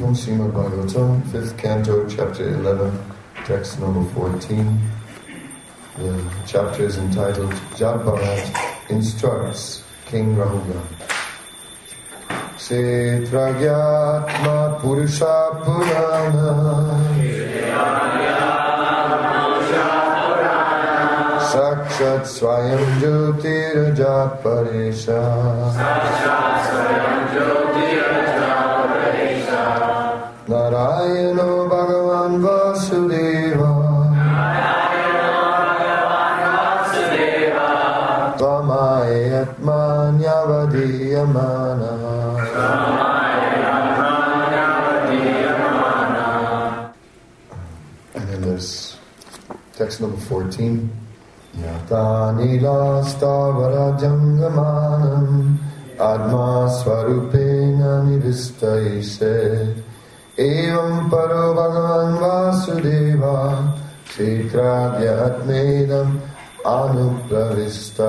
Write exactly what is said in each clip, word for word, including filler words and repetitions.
from Srimad Bhagavatam, fifth canto, chapter eleven, text number fourteen. The chapter is entitled Jad Bharat Instructs King Rahuga. Setragyatma Purusha Purana Sakshat Swayam Jyotirajat Paresha Narayano Bhagavan Vasudeva Tvamayatmanyavadiyamana. And then there's text number fourteen. Yata nila stavara jangamanam adma swarupena nivistaise evam paro bhagavan vasudeva kshetradya atmedam anupravista.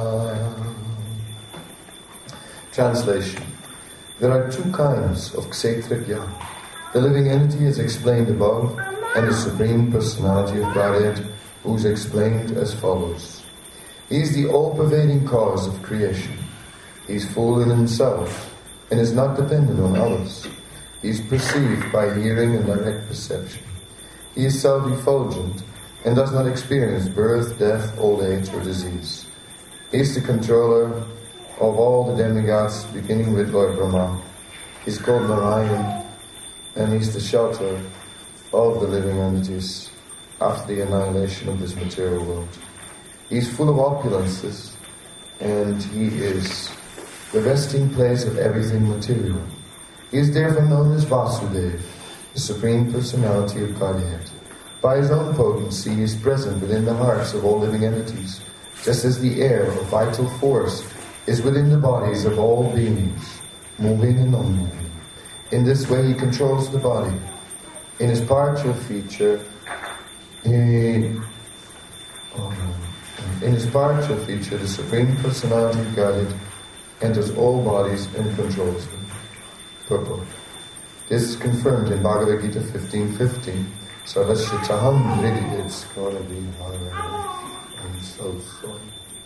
Translation. There are two kinds of kshetrajna. The living entity is explained above, and the Supreme Personality of Godhead, who is explained as follows. He is the all-pervading cause of creation. He is full in himself, and is not dependent on others. He is perceived by hearing and direct perception. He is self-effulgent, and does not experience birth, death, old age, or disease. He is the controller of all the demigods, beginning with Lord Brahma. He is called Narayan, and he is the shelter of the living entities after the annihilation of this material world. He is full of opulences, and he is the resting place of everything material. He is therefore known as Vasudeva, the Supreme Personality of Godhead. By his own potency, he is present within the hearts of all living entities, just as the air or vital force is within the bodies of all beings, moving and non-moving. In this way, he controls the body. In his partial feature, he, oh, in his partial feature, the Supreme Personality of Godhead enters all bodies and controls them. Purport. This is confirmed in Bhagavad Gita fifteen fifteen. Sarvasya really, it's going to be hard. I'm so sorry.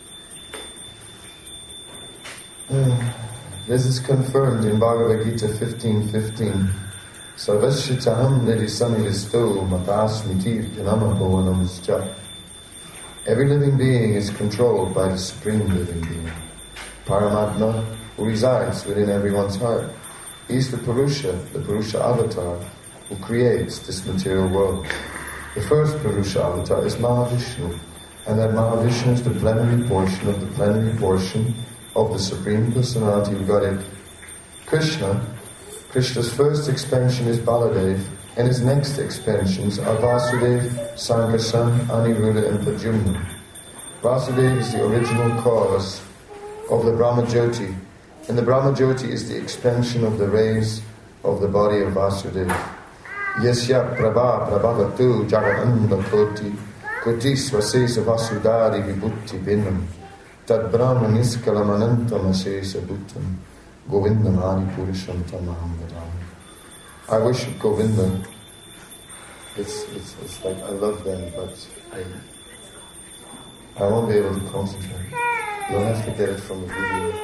Uh, this is confirmed in Bhagavad Gita fifteen fifteen. Sarvasya chaham nidisanivisto matasmiti janamabhavanamscha. Every living being is controlled by the Supreme Living Being, Paramatma, who resides within everyone's heart. He is the Purusha, the Purusha avatar, who creates this material world. The first Purusha avatar is Mahavishnu, and that Mahavishnu is the plenary portion of the plenary portion of the Supreme Personality of Godhead. Krishna, Krishna's first expansion is Baladev, and his next expansions are Vasudeva, Sankarshan, Aniruddha, and Pradyumna. Vasudeva is the original cause of the Brahmajyoti, and the Brahmajyoti is the expansion of the rays of the body of Vasudeva. Yasya prabha prabhavatu jagananda koti koti swasesa vasudari vibhuti vinam tad brahma niskalamanantam asesa bhuttam govindam adi purusham tamaham vadami. I worship Govinda. It's, it's, it's like I love them, but I, I won't be able to concentrate. You'll have to get it from the video.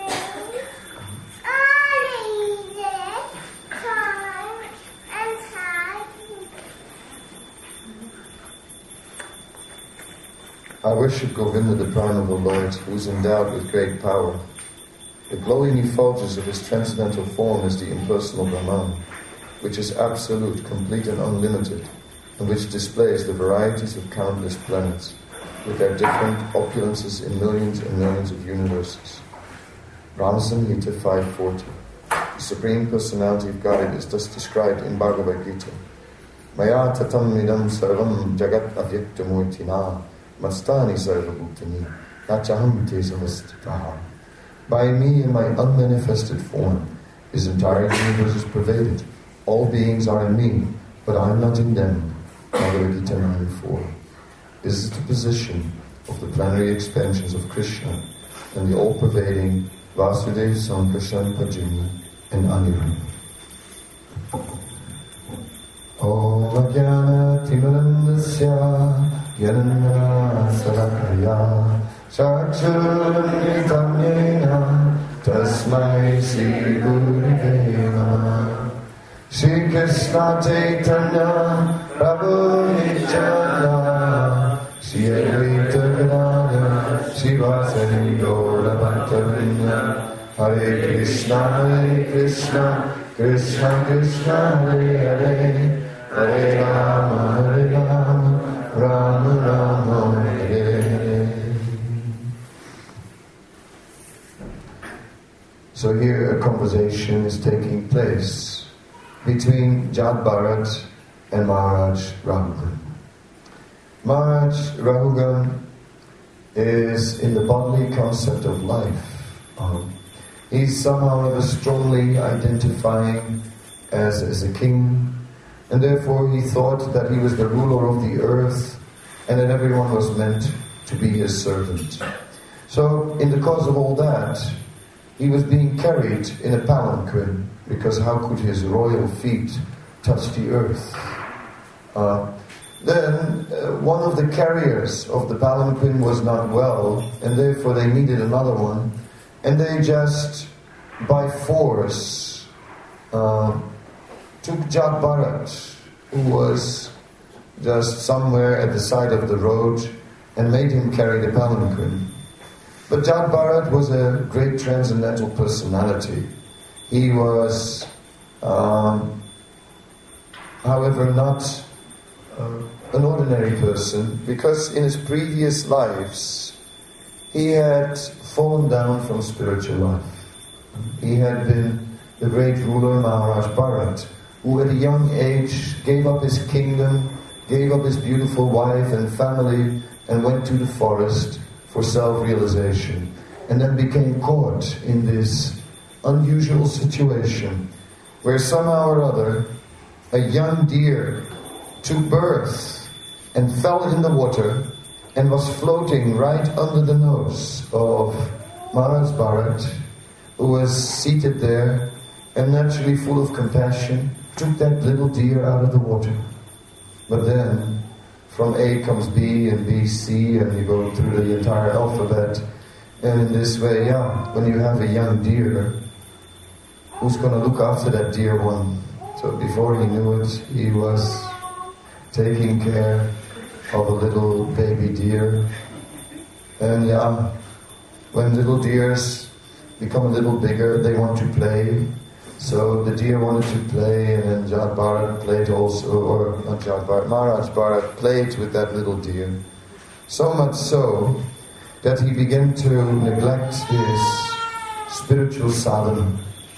I worship Govinda, the Prana of the Lord, who is endowed with great power. The glowing effulgence of his transcendental form is the impersonal Brahman, which is absolute, complete and unlimited, and which displays the varieties of countless planets, with their different opulences in millions and millions of universes. Brahmasamhita five forty. The Supreme Personality of Godhead is thus described in Bhagavad Gita. Maya tatam idam sarvam jagat avyaktamurtina mastani sarvabhutani nachaham te samastitaha. By me in my unmanifested form, his entire universe is pervaded. All beings are in me, but I am not in them. Bhagavad Gita nine four. This is the position of the plenary expansions of Krishna and the all-pervading Vasudeva, Sankarshan, Pradyumna, and Aniruddha. Om Ajnana Timirandasya Yanana Sarakaya Chakshuramitam Yena Tasmai Sri Gurave Namah. Shri Krishna Chaitanya Prabhu Nityananda Shri Advaita Gadadhara Shri Vasari Gaura Bhattacharya. Hare Krishna Hare Krishna Krishna Krishna Hare Hare Hare Rama Hare Rama Rama Rama Hare Hare. So here a conversation is taking place between Jad Bharat and Maharaj Rahugan. Maharaj Rahugan is in the bodily concept of life. Um, he's somehow or other strongly identifying as, as a king, and therefore he thought that he was the ruler of the earth and that everyone was meant to be his servant. So in the cause of all that, he was being carried in a palanquin, because how could his royal feet touch the earth? Uh, then uh, one of the carriers of the palanquin was not well, and therefore they needed another one, and they just, by force, uh, took Jad Bharat, who was just somewhere at the side of the road, and made him carry the palanquin. But Jad Bharat was a great transcendental personality. He was, um, however, not uh, an ordinary person, because in his previous lives he had fallen down from spiritual life. He had been the great ruler Maharaj Bharat, who at a young age gave up his kingdom, gave up his beautiful wife and family, and went to the forest for self-realization, and then became caught in this unusual situation where somehow or other a young deer took birth and fell in the water and was floating right under the nose of Maharaj Bharat, who was seated there and naturally full of compassion took that little deer out of the water. But then from A comes B and B C, and you go through the entire alphabet, and in this way, yeah, when you have a young deer, who's going to look after that dear one? So before he knew it, he was taking care of a little baby deer. And yeah, when little deers become a little bigger, they want to play. So the deer wanted to play, and then Jad Bharat played also, or not Jad Bharat, Maharaj Bharat played with that little deer. So much so that he began to neglect his spiritual sadhana.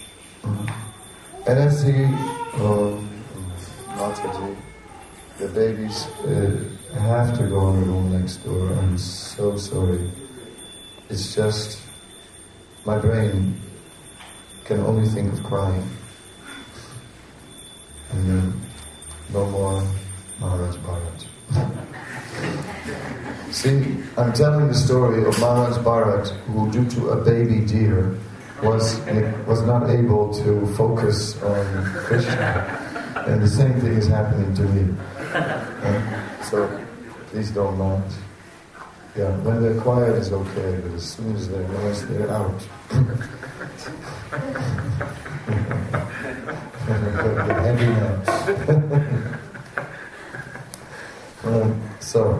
And as he, um, Mataji, the babies uh, have to go in the room next door. I'm so sorry. It's just, my brain can only think of crying. And then, no more Maharaj Bharat. See, I'm telling the story of Maharaj Bharat, who due to a baby deer was was not able to focus on Krishna. And the same thing is happening to me. Uh, so, please don't mind. Yeah, when they're quiet it's okay, but as soon as they're noise, they're out. Heavy now. uh, so,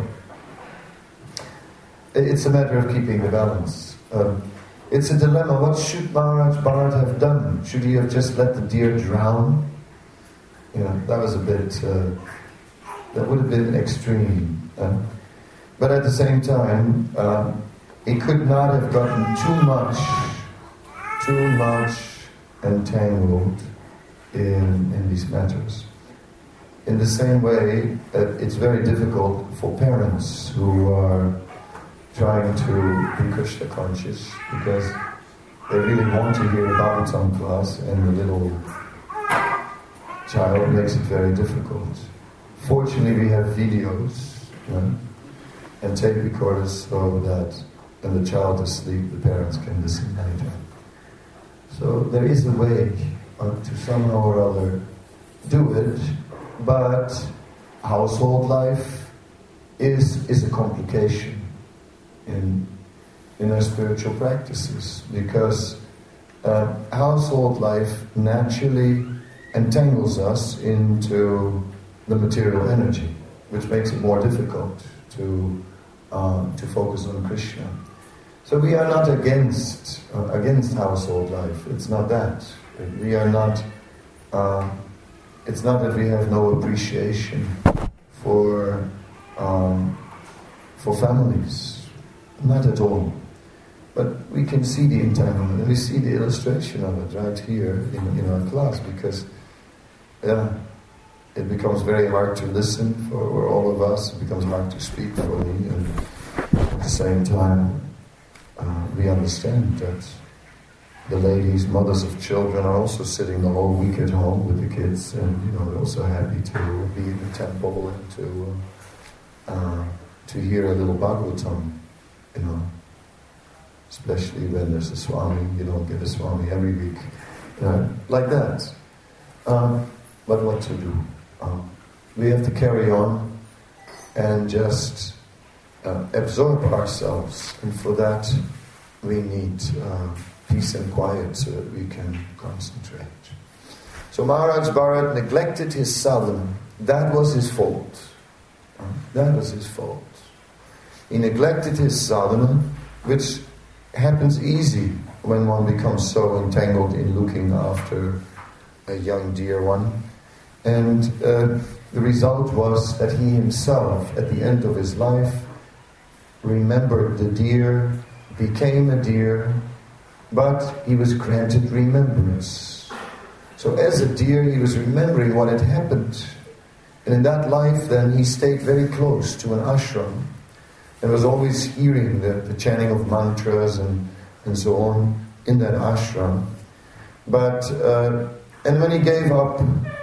it's a matter of keeping the balance. Um, it's a dilemma. What should Maharaj Bharat have done? Should he have just let the deer drown? You know, that was a bit, uh, that would have been extreme. Uh, but at the same time, uh, he could not have gotten too much, too much entangled in, in these matters. In the same way that it's very difficult for parents who are trying to be Krishna conscious, because they really want to hear about some class, and the little child makes it very difficult. Fortunately, we have videos, you know, and tape recorders, so that when the child is asleep, the parents can listen later. So there is a way uh, to somehow or other do it, but household life is is a complication in in our spiritual practices, because uh, household life naturally entangles us into the material energy, which makes it more difficult to uh, to focus on Krishna. So we are not against uh, against household life. It's not that. We are not. Uh, it's not that we have no appreciation for um, for families. Not at all. But we can see the entanglement, and we see the illustration of it right here in, in our class, because yeah, it becomes very hard to listen for, for all of us. It becomes hard to speak for me, and at the same time, uh, we understand that the ladies, mothers of children, are also sitting the whole week at home with the kids, and you know, they're also happy to be in the temple and to uh, to hear a little Bhagavatam, you know. Especially when there's a Swami, you don't get a Swami every week, uh, like that. Um, but what to do? Um, we have to carry on and just uh, absorb ourselves, and for that we need uh, peace and quiet so that we can concentrate. So Maharaj Bharat neglected his sadhana. That was his fault. Uh, that was his fault. He neglected his sadhana, which happens easy when one becomes so entangled in looking after a young dear one. And uh, the result was that he himself, at the end of his life, remembered the deer, became a deer, but he was granted remembrance. So as a deer, he was remembering what had happened. And in that life, then, he stayed very close to an ashram, and was always hearing the, the chanting of mantras and, and so on in that ashram. But, uh, and when he gave up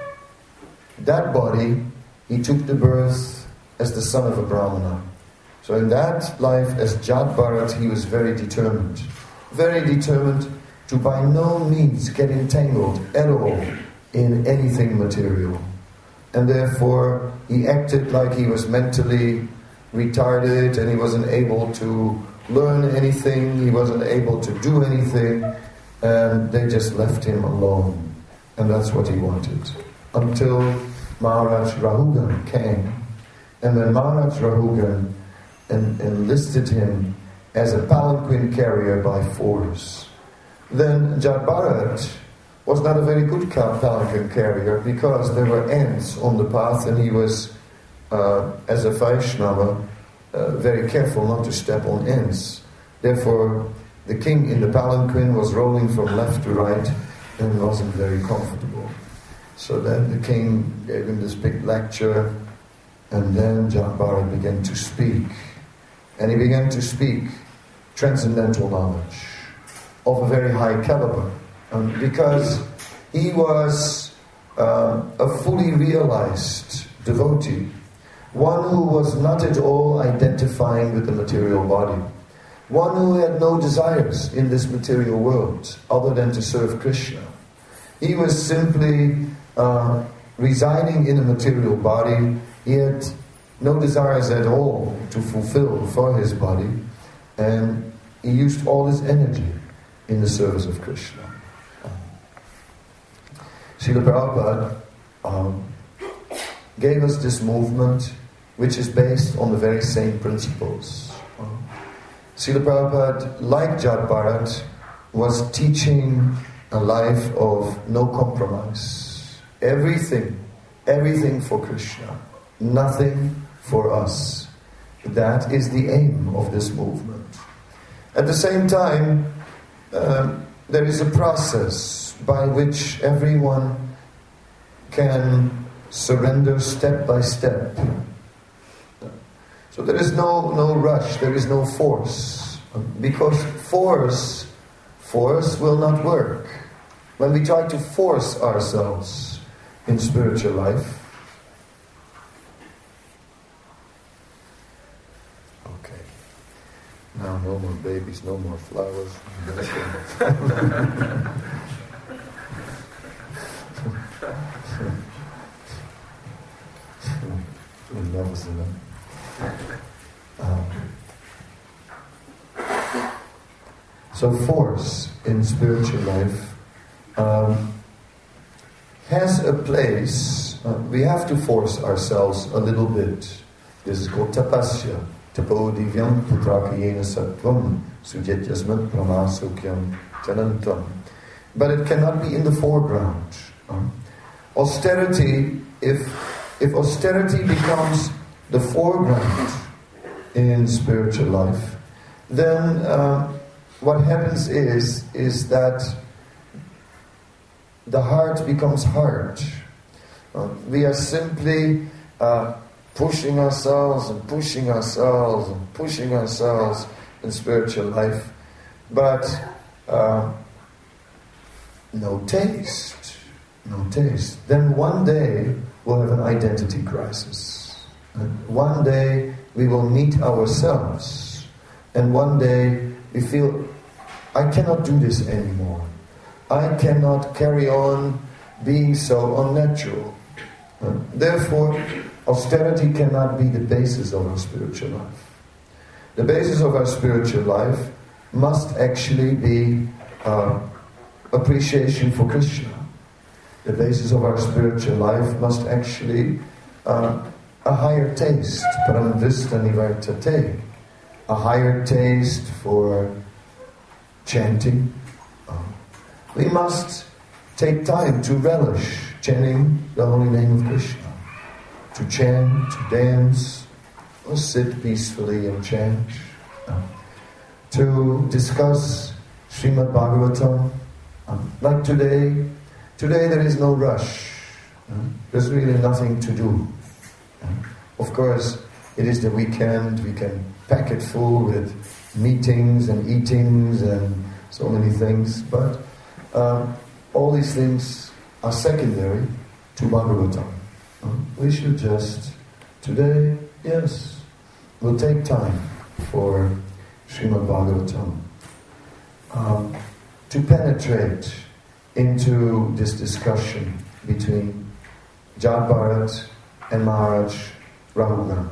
that body, he took the birth as the son of a Brahmana. So in that life, as Jat Bharat, he was very determined. Very determined to by no means get entangled at all in anything material. And therefore, he acted like he was mentally retarded, and he wasn't able to learn anything, he wasn't able to do anything, and they just left him alone. And that's what he wanted. Until Maharaj Rahugan came. And when Maharaj Rahugan en- enlisted him as a palanquin carrier by force, then Jat Bharat was not a very good palanquin carrier, because there were ants on the path, and he was Uh, as a Vaishnava, uh, very careful not to step on ends. Therefore, the king in the palanquin was rolling from left to right and wasn't very comfortable. So then the king gave him this big lecture, and then Jat Bharat began to speak. And he began to speak transcendental knowledge of a very high caliber, um, because he was uh, a fully realized devotee. One who was not at all identifying with the material body. One who had no desires in this material world other than to serve Krishna. He was simply uh, residing in a material body. He had no desires at all to fulfill for his body. And he used all his energy in the service of Krishna. Srila Prabhupada um, gave us this movement, which is based on the very same principles. Srila Prabhupada, like Jat Bharat, was teaching a life of no compromise. Everything, everything for Krishna, nothing for us. That is the aim of this movement. At the same time, uh, there is a process by which everyone can surrender step by step. So there is no, no rush, there is no force. Because force, force will not work. When we try to force ourselves in spiritual life, okay, now no more babies, no more flowers. Sinne. Um, so force in spiritual life um, has a place. Uh, we have to force ourselves a little bit. This is called tapasya. Tapodivyam putrakayena sattvam sujetyasmat pramasukyam janantam. But it cannot be in the foreground. Um, austerity, if if austerity becomes the foreground in spiritual life, then uh, what happens is is that the heart becomes hard. Uh, we are simply uh, pushing ourselves and pushing ourselves and pushing ourselves in spiritual life, but uh, no taste, no taste. Then one day we'll have an identity crisis. And one day we will meet ourselves, and one day we feel, I cannot do this anymore. I cannot carry on being so unnatural. Uh, therefore, austerity cannot be the basis of our spiritual life. The basis of our spiritual life must actually be uh, appreciation for Krishna. The basis of our spiritual life must actually uh, a higher taste, paramdrishta nivartate, a higher taste for chanting. Uh, we must take time to relish chanting the holy name of Krishna. To chant, to dance, or sit peacefully and chant. Uh, to discuss Srimad Bhagavatam. Uh, like today, today there is no rush. Uh, there's really nothing to do. Uh, of course, it is the weekend, we can pack it full with meetings and eatings and so many things, but uh, all these things are secondary to Bhagavatam. We should just, today, yes, we'll take time for Srimad Bhagavatam. Um, to penetrate into this discussion between Jad Bharat and Maharaj Rahugana.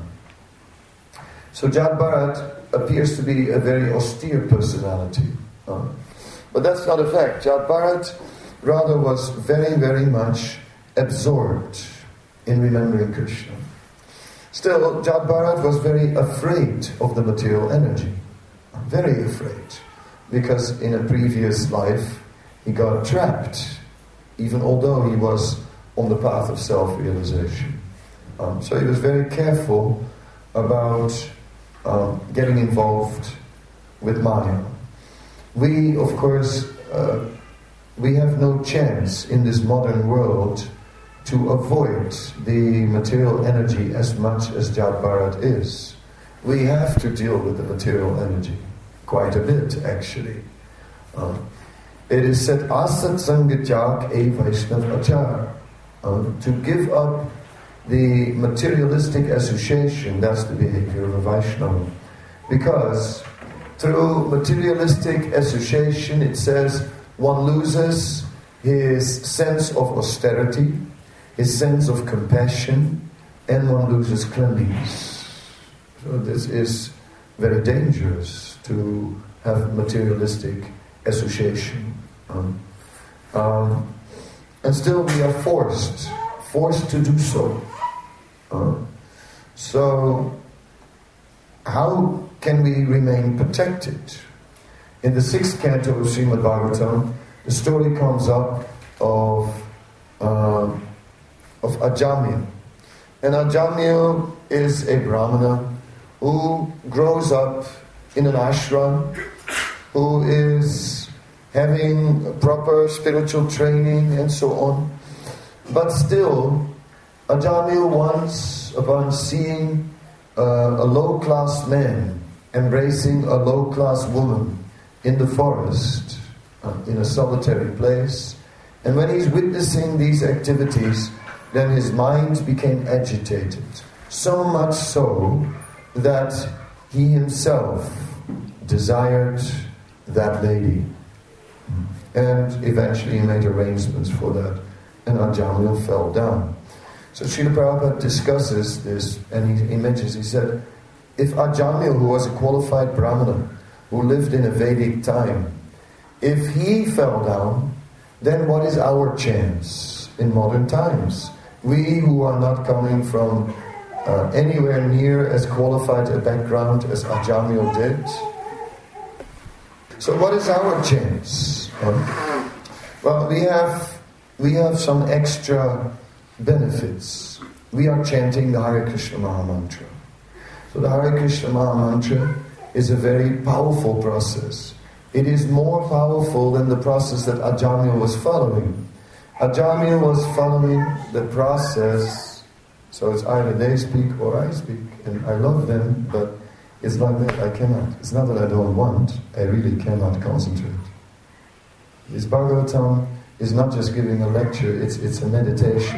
So Jad Bharat appears to be a very austere personality. Uh, but that's not a fact. Jad Bharat rather was very, very much absorbed in remembering Krishna. Still, Jad Bharat was very afraid of the material energy. Very afraid. Because in a previous life, he got trapped, even although he was on the path of self-realization. Um, so he was very careful about um, getting involved with Maya. We, of course, uh, we have no chance in this modern world to avoid the material energy as much as Jad Bharat is. We have to deal with the material energy, quite a bit actually. Uh, it is said, Asat Sangatyak e Vaishnav Achar. Uh, to give up the materialistic association, that's the behavior of a Vaishnava. Because through materialistic association, it says, one loses his sense of austerity, his sense of compassion, and one loses cleanliness. So this is very dangerous to have materialistic association. Um, um, and still we are forced, forced to do so. Uh, so how can we remain protected? In the sixth canto of Srimad Bhagavatam, the story comes up of uh, of Ajamya. And Ajamya is a Brahmana who grows up in an ashram, who is having proper spiritual training and so on. But still, Ajamya once, upon seeing uh, a low-class man embracing a low-class woman in the forest, uh, in a solitary place, and when he's witnessing these activities, then his mind became agitated. So much so that he himself desired that lady. And eventually he made arrangements for that. And Ajamya fell down. So Srila Prabhupada discusses this, and he, he mentions, he said, if Ajamil, who was a qualified Brahmana, who lived in a Vedic time, if he fell down, then what is our chance in modern times? We who are not coming from uh, anywhere near as qualified a background as Ajamil did. So what is our chance? Um, well, we have we have some extra benefits. We are chanting the Hare Krishna Mahamantra. So the Hare Krishna Mahamantra is a very powerful process. It is more powerful than the process that Ajamil was following. Ajamil was following the process, so it's either they speak or I speak, and I love them, but it's like that, I cannot. It's not that I don't want, I really cannot concentrate. This Bhagavatam is not just giving a lecture, it's it's a meditation.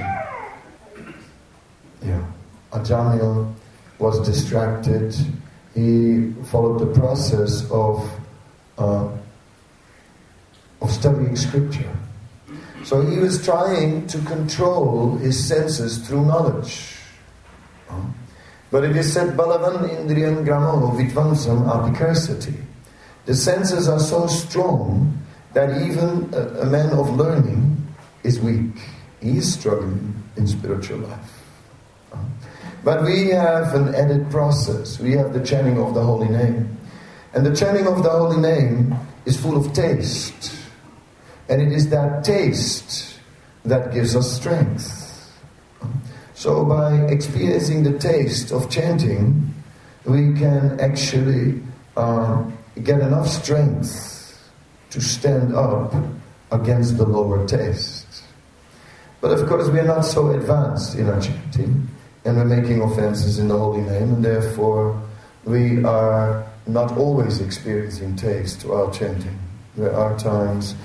Yeah. Ajamil was distracted. He followed the process of uh, of studying scripture. So he was trying to control his senses through knowledge. Uh, but it is said, Balavan Indriyan Gramo Vidvansam Apikarsati. The senses are so strong that even a, a man of learning is weak. He is struggling in spiritual life. Uh, But we have an added process. We have the chanting of the holy name. And the chanting of the holy name is full of taste. And it is that taste that gives us strength. So by experiencing the taste of chanting, we can actually uh, get enough strength to stand up against the lower taste. But of course we are not so advanced in our chanting. And we're making offenses in the holy name, and therefore we are not always experiencing taste while chanting. There are times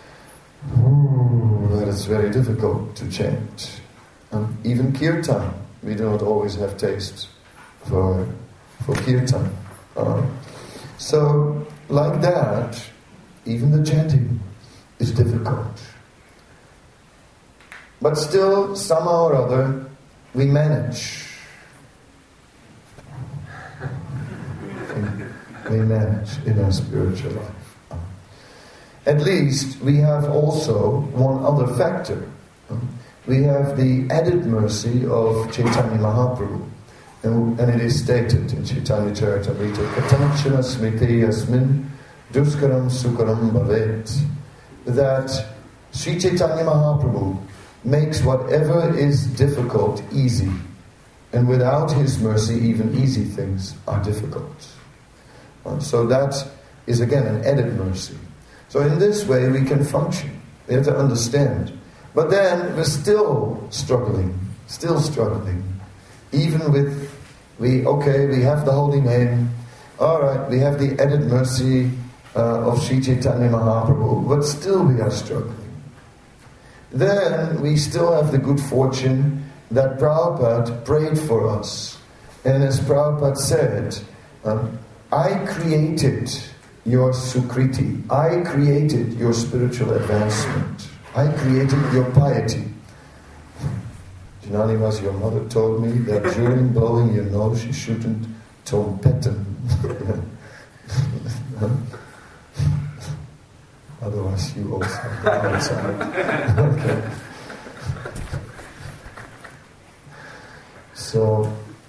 ooh, that it's very difficult to chant. And even kirtan, we do not always have taste for, for kirtan. Uh, so, like that, even the chanting is difficult. But still, somehow or other, we manage. We manage in our spiritual life. At least we have also one other factor. We have the added mercy of Chaitanya Mahaprabhu. And, and it is stated in Chaitanya Charitamrita, Katanchana smriti yasmin duskaram sukaram bhavet, that Sri Chaitanya Mahaprabhu makes whatever is difficult easy. And without his mercy, even easy things are difficult. Uh, so that is again an added mercy. So in this way we can function. We have to understand. But then we're still struggling. Still struggling. Even with, we okay, we have the holy name. Alright, we have the added mercy uh, of Sri Chaitanya Mahaprabhu. But still we are struggling. Then we still have the good fortune that Prabhupada prayed for us. And as Prabhupada said, um, I created your sukriti. I created your spiritual advancement. I created your piety. Janani, your mother told me that during blowing your nose you shouldn't trompetten. Otherwise you also go outside. Okay. So,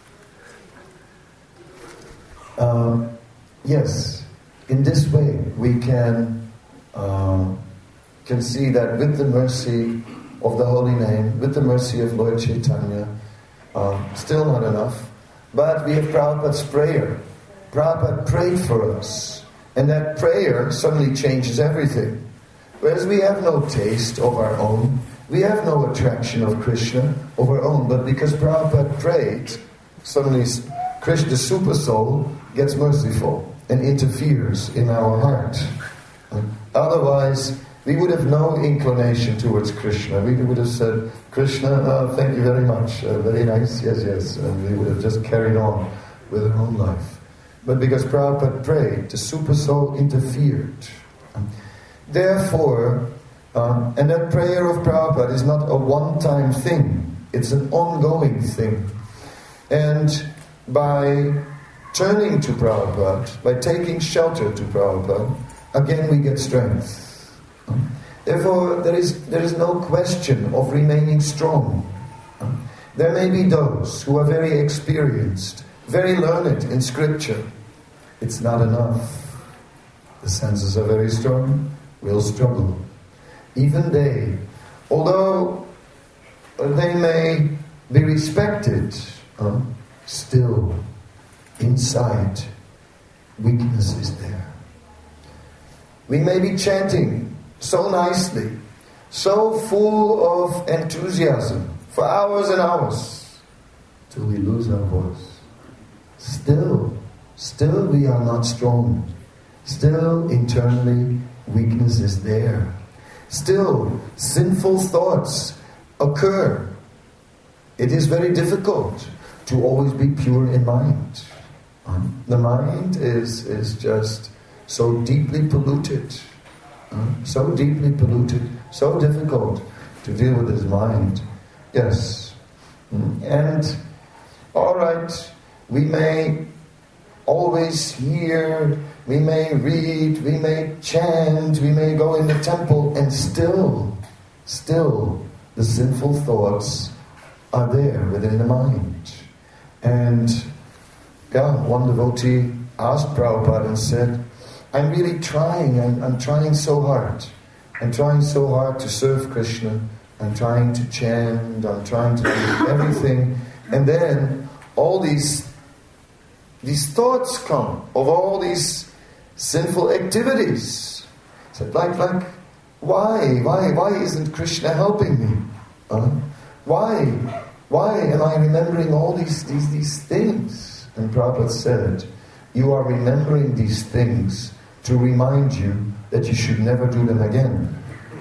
um, yes, in this way we can uh, can see that with the mercy of the holy name, with the mercy of Lord Chaitanya, uh, still not enough, but we have Prabhupada's prayer. Prabhupada prayed for us. And that prayer suddenly changes everything. Whereas we have no taste of our own, we have no attraction of Krishna of our own, but because Prabhupada prayed, suddenly Krishna, the super soul, gets merciful and interferes in our heart. Otherwise, we would have no inclination towards Krishna. We would have said, Krishna, uh, thank you very much, uh, very nice, yes, yes, and we would have just carried on with our own life. But because Prabhupada prayed, the super soul interfered. Therefore, um, and that prayer of Prabhupada is not a one-time thing. It's an ongoing thing. And by turning to Prabhupada, by taking shelter to Prabhupada, again we get strength. Therefore, there is, there is no question of remaining strong. There may be those who are very experienced, very learned in scripture. It's not enough. The senses are very strong, will struggle. Even they, although they may be respected, uh, still inside weakness is there. We may be chanting so nicely, so full of enthusiasm for hours and hours, till we lose our voice. Still, still we are not strong. Still internally weakness is there. Still sinful thoughts occur. It is very difficult to always be pure in mind. Um, the mind is, is just so deeply polluted. Um, so deeply polluted, so difficult to deal with his mind. Yes. Mm. And, all right, we may always hear, we may read, we may chant, we may go in the temple, and still, still, the sinful thoughts are there within the mind. And, yeah, one devotee asked Prabhupada and said, I'm really trying, I'm, I'm trying so hard. I'm trying so hard to serve Krishna. I'm trying to chant, I'm trying to do everything. And then all these these thoughts come of all these sinful activities. So like, like, why? Why? Why isn't Krishna helping me? Uh, why? Why am I remembering all these, these, these things? And Prabhupada said, you are remembering these things to remind you that you should never do them again.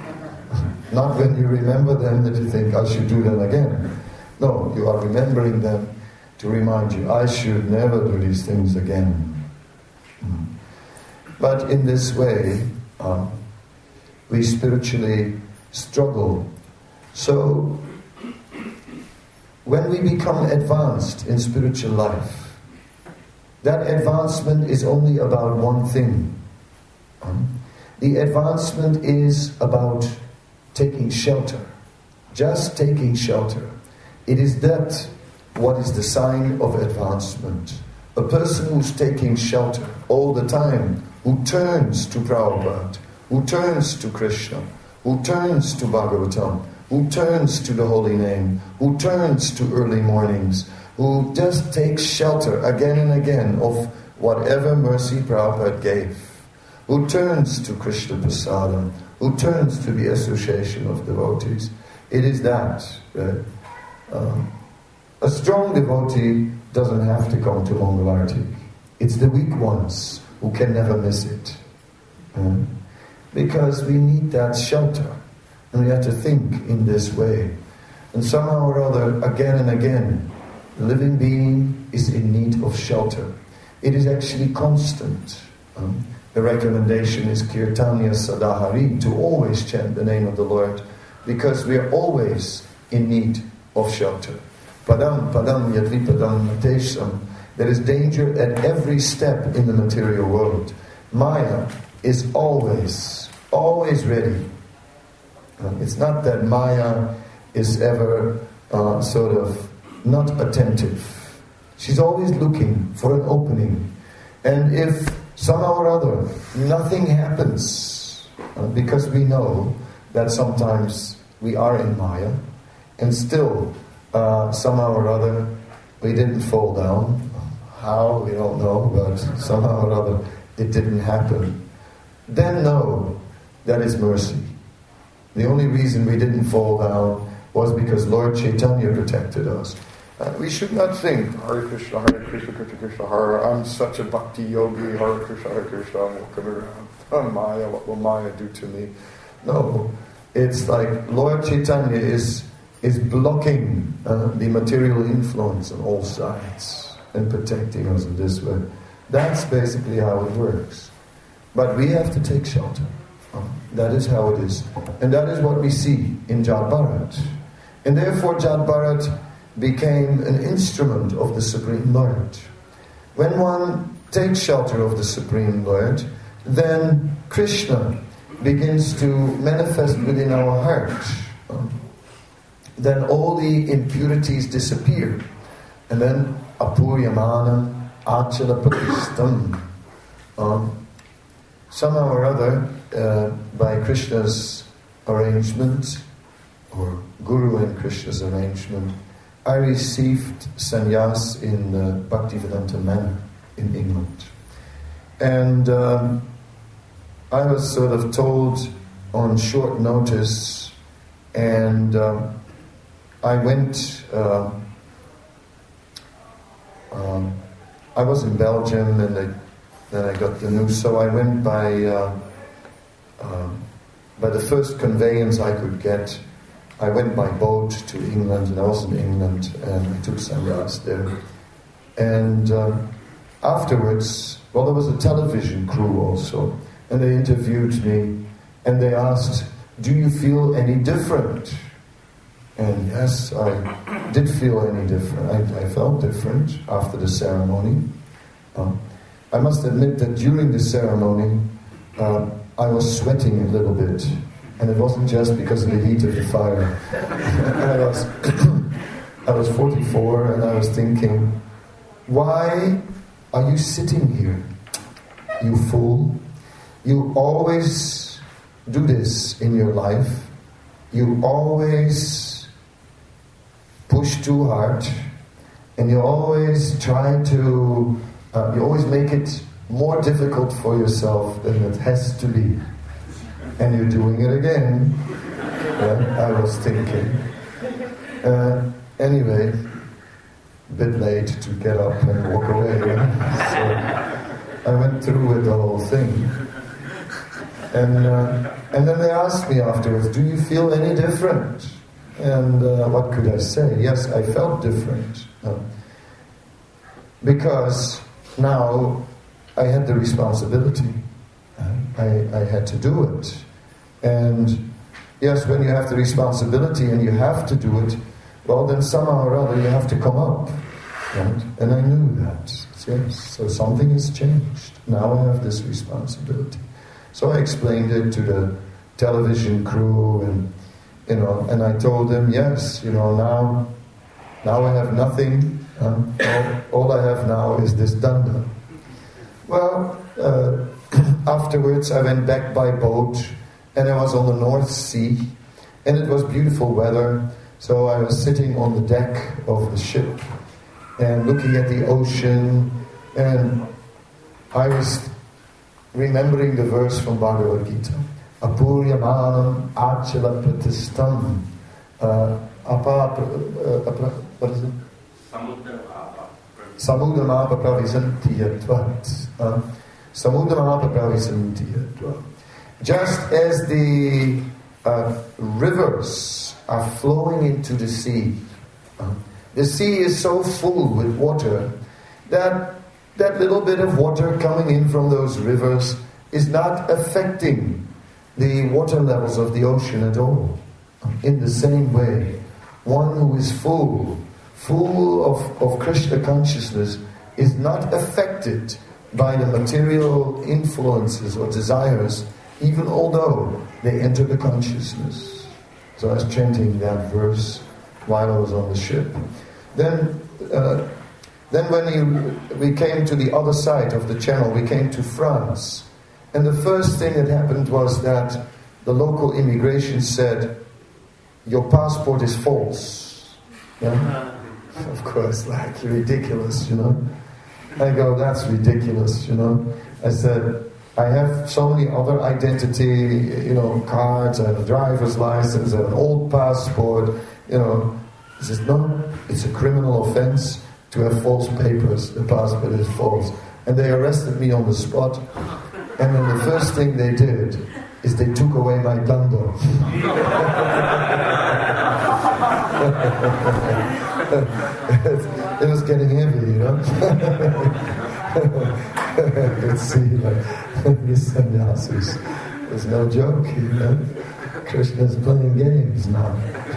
Not when you remember them that you think, I should do them again. No, you are remembering them to remind you, I should never do these things again. Mm. But in this way, uh, we spiritually struggle. So, when we become advanced in spiritual life, that advancement is only about one thing. Um, the advancement is about taking shelter. Just taking shelter. It is that what is the sign of advancement. A person who's taking shelter all the time, who turns to Prabhupada, who turns to Krishna, who turns to Bhagavatam, who turns to the holy name, who turns to early mornings, who just takes shelter again and again of whatever mercy Prabhupada gave, who turns to Krishna Prasadam, who turns to the association of devotees. It is that. Right? Um, a strong devotee doesn't have to come to Mangalarti. It's the weak ones who can never miss it. Um, because we need that shelter. And we have to think in this way. And somehow or other, again and again, the living being is in need of shelter. It is actually constant. Um, the recommendation is Kirtanya Sadahari, to always chant the name of the Lord, because we are always in need of shelter. Padam, padam, yadvipadam, matesham. There is danger at every step in the material world. Maya is always, always ready. Uh, it's not that Maya is ever uh, sort of not attentive. She's always looking for an opening. And if somehow or other nothing happens, uh, because we know that sometimes we are in Maya, and still uh, somehow or other we didn't fall down. How, we don't know, but somehow or other it didn't happen. Then know that is mercy. The only reason we didn't fall down was because Lord Chaitanya protected us. Uh, we should not think, Hare Krishna, Hare Krishna, Krishna Krishna, Hare, I'm such a bhakti yogi, Hare Krishna, Hare Krishna, I'm walking around. Oh, Maya, what will Maya do to me? No, it's like Lord Chaitanya is is blocking uh, the material influence on all sides and protecting us in this way. That's basically how it works. But we have to take shelter. Um, that is how it is. And that is what we see in Jal Bharat. And therefore Jat Bharat became an instrument of the Supreme Lord. When one takes shelter of the Supreme Lord, then Krishna begins to manifest within our heart. Um, then all the impurities disappear. And then Apuryamana Achala Pratistam. Um, somehow or other, uh, by Krishna's arrangement, or Guru and Krishna's arrangement, I received sannyas in uh, Bhaktivedanta Manor in England. And um, I was sort of told on short notice, and um, I went, uh, um, I was in Belgium, and they, then I got the news, so I went by, uh, uh, by the first conveyance I could get. I went by boat to England, and I was in England, and I took sannyas there. And um, afterwards, well, there was a television crew also, and they interviewed me, and they asked, do you feel any different? And yes, I did feel any different. I, I felt different after the ceremony. Um, I must admit that during the ceremony, uh, I was sweating a little bit. And it wasn't just because of the heat of the fire. I was, I was forty-four, and I was thinking, why are you sitting here, you fool? You always do this in your life. You always push too hard, and you always try to, uh, you always make it more difficult for yourself than it has to be. And you're doing it again. Yeah, I was thinking. Uh, anyway, a bit late to get up and walk away. Yeah? So I went through with the whole thing. And uh, and then they asked me afterwards, do you feel any different? And uh, what could I say? Yes, I felt different. Uh, because now I had the responsibility. I, I had to do it. And yes, when you have the responsibility and you have to do it, well, then somehow or other you have to come up. Right? And I knew that. Yes, so something has changed. Now I have this responsibility. So I explained it to the television crew, and you know, and I told them, yes, you know, now, now I have nothing. Um, all, all I have now is this danda. Well. Uh, Afterwards, I went back by boat, and I was on the North Sea, and it was beautiful weather. So I was sitting on the deck of the ship and looking at the ocean, and I was remembering the verse from Bhagavad Gita: Apuryamanam achala pratistam. Uh, apa, uh, apa, what is it? Samudramapa pravisanti yatvat. Just as the uh, rivers are flowing into the sea, uh, the sea is so full with water that that little bit of water coming in from those rivers is not affecting the water levels of the ocean at all. In the same way, one who is full, full of, of Krishna consciousness is not affected by the material influences or desires, even although they enter the consciousness. So I was chanting that verse while I was on the ship. Then, uh, then when you, we came to the other side of the channel, we came to France. And the first thing that happened was that the local immigration said, your passport is false. Yeah? Of course, like ridiculous, you know. I go, that's ridiculous, you know. I said, I have so many other identity, you know, cards, I have a driver's license, I have an old passport, you know. He says, no, it's a criminal offense to have false papers. The passport is false. And they arrested me on the spot. And then the first thing they did is they took away my danda. It was getting heavy, you know. I could see, like, these sannyasis. There's no joke, you know. Krishna's playing games now.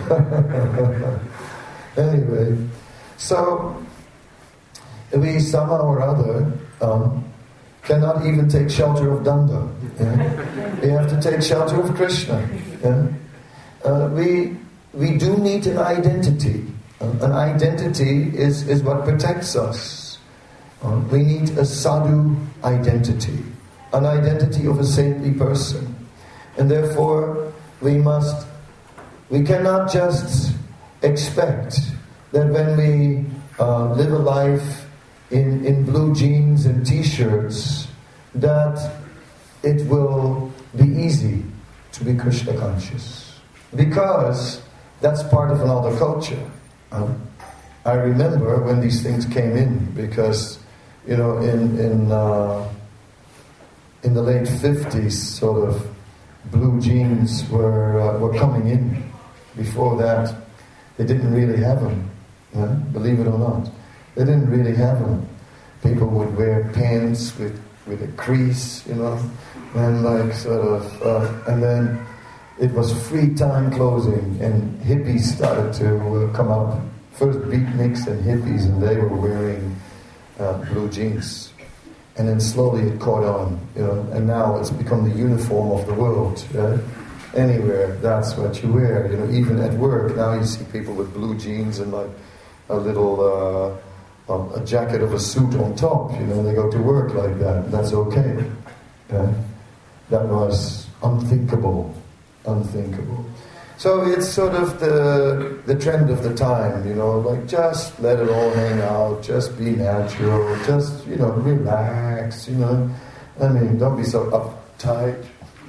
Anyway, so we somehow or other um, cannot even take shelter of Danda. Yeah? We have to take shelter of Krishna. Yeah? Uh, we we do need an identity. Uh, an identity is, is what protects us. Uh, we need a sadhu identity, an identity of a saintly person. And therefore, we must, we cannot just expect that when we uh, live a life in, in blue jeans and t-shirts, that it will be easy to be Krishna conscious. Because that's part of another culture. Um, I remember when these things came in, because, you know, in in uh, in the late fifties, sort of, blue jeans were uh, were coming in. Before that, they didn't really have them. Yeah? Believe it or not, they didn't really have them. People would wear pants with with a crease, you know, and like sort of, uh, and then it was free time clothing, and hippies started to uh, come up. First beatniks and hippies, and they were wearing uh, blue jeans. And then slowly it caught on, you know, and now it's become the uniform of the world. Right? Anywhere, that's what you wear. You know, even at work, now you see people with blue jeans and like a little, uh, um, a jacket of a suit on top, you know, they go to work like that. That's okay. Yeah? That was unthinkable. Unthinkable. So it's sort of the the trend of the time, you know, like just let it all hang out, just be natural, just, you know, relax, you know. I mean, don't be so uptight.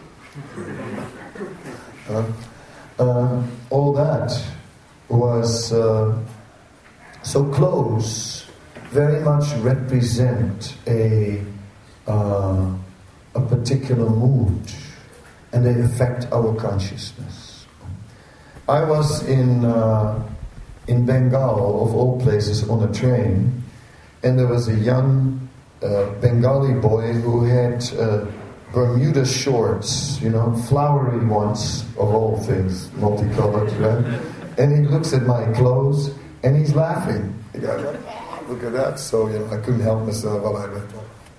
Uh, uh, all that was uh, so close, very much represent a uh, a particular mood, and they affect our consciousness. I was in uh, in Bengal, of all places, on a train, and there was a young uh, Bengali boy who had uh, Bermuda shorts, you know, flowery ones, of all things, multicolored, right? And he looks at my clothes, and he's laughing. He goes, oh, look at that. So, you know, I couldn't help myself while I went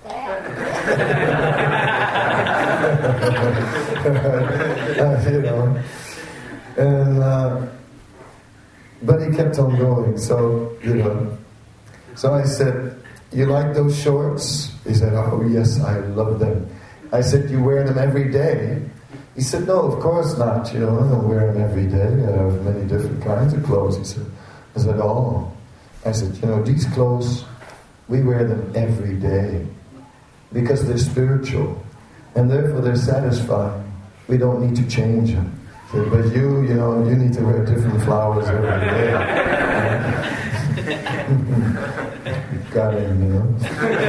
on. uh, you know. And uh, but he kept on going, so, you know. So I said, you like those shorts? He said, oh yes, I love them. I said, you wear them every day? He said, no, of course not, you know, I don't wear them every day. I have many different kinds of clothes. He said, I said, oh. I said, you know, these clothes, we wear them every day because they're spiritual, and therefore they're satisfying. We don't need to change them. But you, you know, you need to wear different flowers every day. Got him, you know.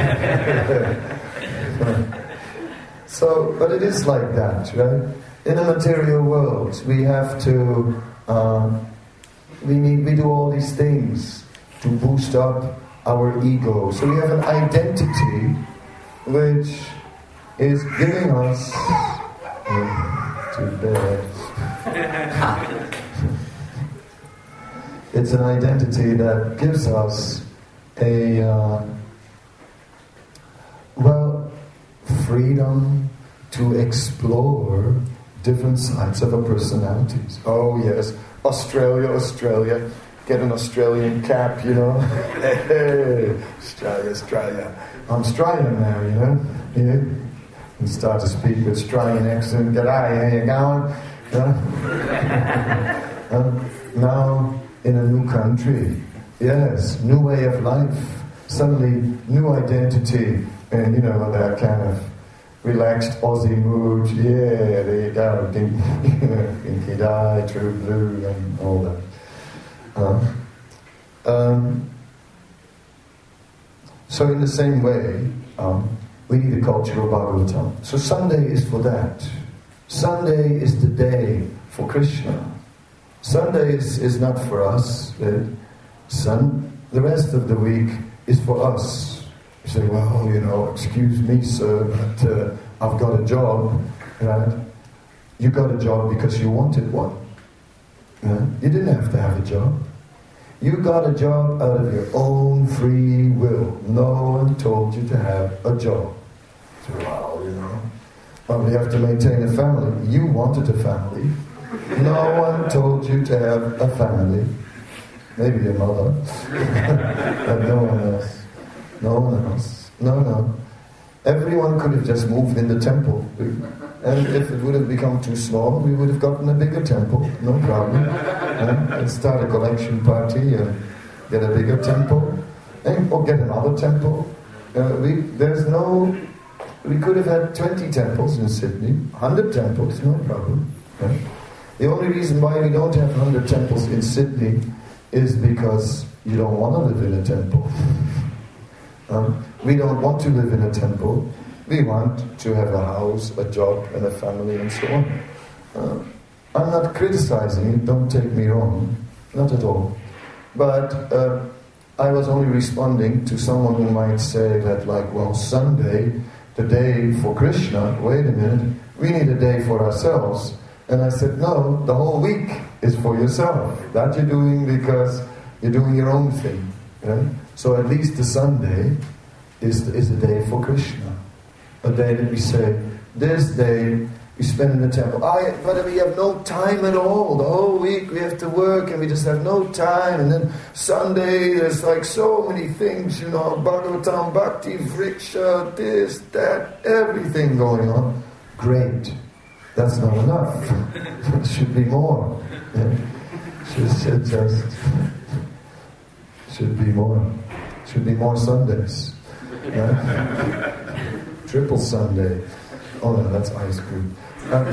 So, but it is like that, right? In the material world, we have to, um, we need, we do all these things to boost up our ego. So we have an identity which is giving us, uh, too bad. It's an identity that gives us a uh, well, freedom to explore different sides of our personalities. Oh yes, Australia, Australia, get an Australian cap, you know. Hey, Australia, Australia. I'm Australian now, you know. Yeah. And start to speak with Australian accent. G'day, how you going? Uh, uh, now in a new country, yes, new way of life, suddenly new identity, and you know, that kind of relaxed Aussie mood. Yeah, there you go, Dinky Die, True Blue, and all that. Uh, um, so in the same way, um, we need a culture of Bhagavatam. So Sunday is for that. Sunday is the day for Krishna. Sunday is, is not for us. Uh, sun, the rest of the week is for us. You say, well, you know, excuse me, sir, but uh, I've got a job. Right? You got a job because you wanted one. Yeah? You didn't have to have a job. You got a job out of your own free will. No one told you to have a job. So, wow, you know. Well, you have to maintain a family. You wanted a family. No one told you to have a family. Maybe your mother. But no one else. No one else. No, no. Everyone could have just moved in the temple. And if it would have become too small, we would have gotten a bigger temple. No problem. And, and start a collection party and get a bigger temple. And, or get another temple. Uh, we, there's no... We could have had twenty temples in Sydney. one hundred temples, no problem. Right? The only reason why we don't have one hundred temples in Sydney is because you don't want to live in a temple. Um, we don't want to live in a temple. We want to have a house, a job, and a family, and so on. Uh, I'm not criticizing it, don't take me wrong. Not at all. But uh, I was only responding to someone who might say that, like, well, Sunday, the day for Krishna, wait a minute, we need a day for ourselves. And I said, no, the whole week is for yourself. That you're doing because you're doing your own thing. Right? So at least the Sunday is, is a day for Krishna. A day that we say, this day we spend in the temple. I, but we have no time at all. The whole week we have to work and we just have no time. And then Sunday there's like so many things, you know, Bhagavatam, Bhakti, Vriksha, this, that, everything going on. Great. That's not enough. It should be more. Yeah. Should, should just should be more. Should be more Sundays. Yeah? Triple Sunday. Oh no, that's ice cream. Um,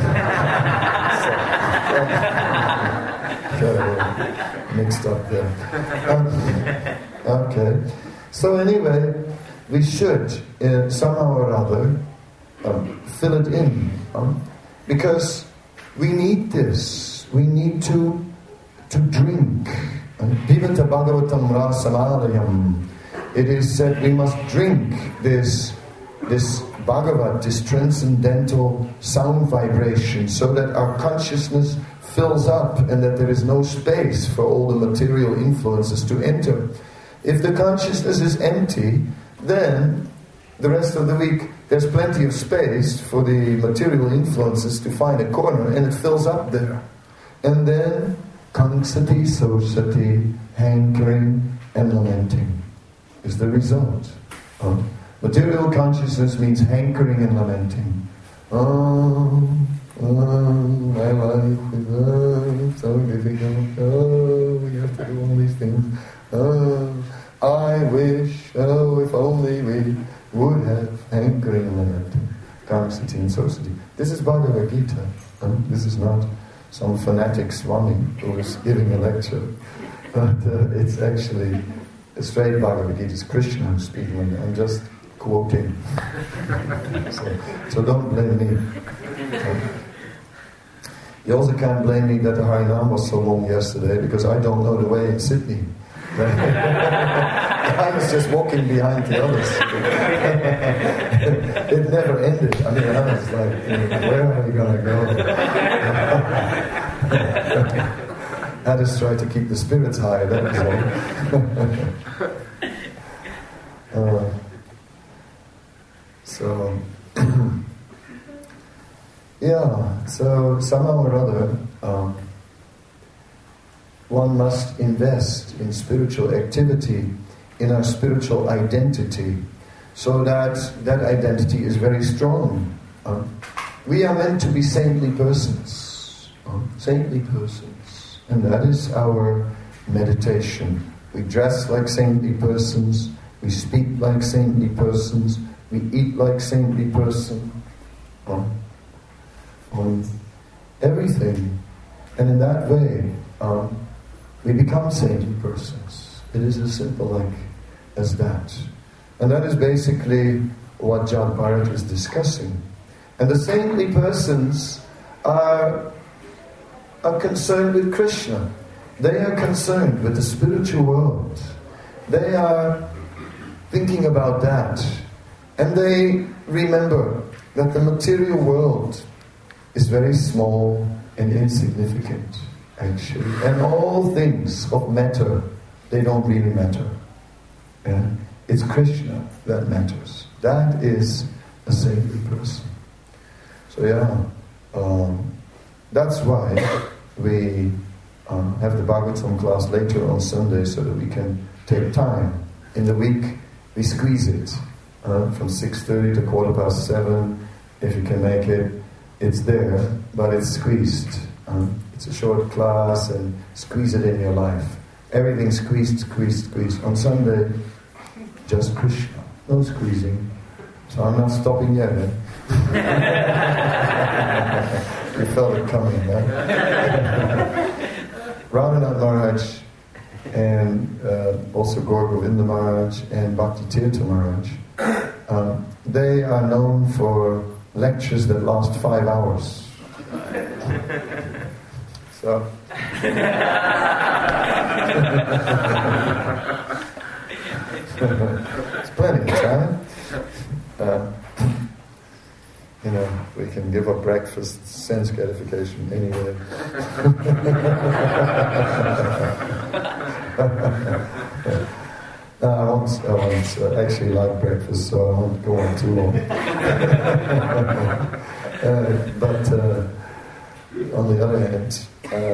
so, uh, mixed up there. Um, okay. So anyway, we should uh, somehow or other um, fill it in. Um, Because we need this. We need to to drink. Pivata Bhagavatam Rasamalayam. It is said we must drink this this Bhagavat, this transcendental sound vibration, so that our consciousness fills up and that there is no space for all the material influences to enter. If the consciousness is empty, then the rest of the week there's plenty of space for the material influences to find a corner, and it fills up there. And then, kangsati, sosati, hankering, and lamenting is the result. Oh. Material consciousness means hankering and lamenting. Oh, oh, my life is oh, so difficult. Oh, we have to do all these things. Oh, I wish, oh, if only we would have hankering and lamenting. Kangsati and sosati. This is Bhagavad Gita. Um, this is not some fanatic Swami who is giving a lecture. But uh, it's actually a straight Bhagavad Gita. It's Krishna who's speaking. I'm just quoting. so, so don't blame me. Um, you also can't blame me that the Harinam was so long yesterday, because I don't know the way in Sydney. I was just walking behind the others. It never ended. I mean, I was like, where are we going to go? I just tried to keep the spirits high, that was all. uh, so, yeah, so somehow or other, um, one must invest in spiritual activity, in our spiritual identity, so that that identity is very strong. Uh, we are meant to be saintly persons, uh, saintly persons, and that is our meditation. We dress like saintly persons, we speak like saintly persons, we eat like saintly person, uh, on everything, and in that way, um, we become saintly persons. It is as simple like as that. And that is basically what John Bharat is discussing. And the saintly persons are, are concerned with Krishna. They are concerned with the spiritual world. They are thinking about that. And they remember that the material world is very small and insignificant. actually. And all things of matter, they don't really matter. Yeah? It's Krishna that matters. That is a saintly person. So yeah, um, that's why we um, have the Bhagavatam class later on Sunday, so that we can take time. In the week, we squeeze it uh, from six thirty to quarter past seven. If you can make it, it's there, but it's squeezed. Um, it's a short class, and squeeze it in your life. Everything squeezed, squeezed, squeezed. On Sunday, just Krishna. No squeezing. So I'm not stopping yet, eh? You felt it coming, eh? Radhanath Maharaj and uh, also Gaur Govinda Maharaj and Bhakti Tirtha Maharaj, um, they are known for lectures that last five hours. So... It's plenty of time. Uh, you know, we can give up breakfast, sense gratification anyway. No, I won't, I won't uh, actually like breakfast, so I won't go on too long. uh, but uh, on the other hand, uh,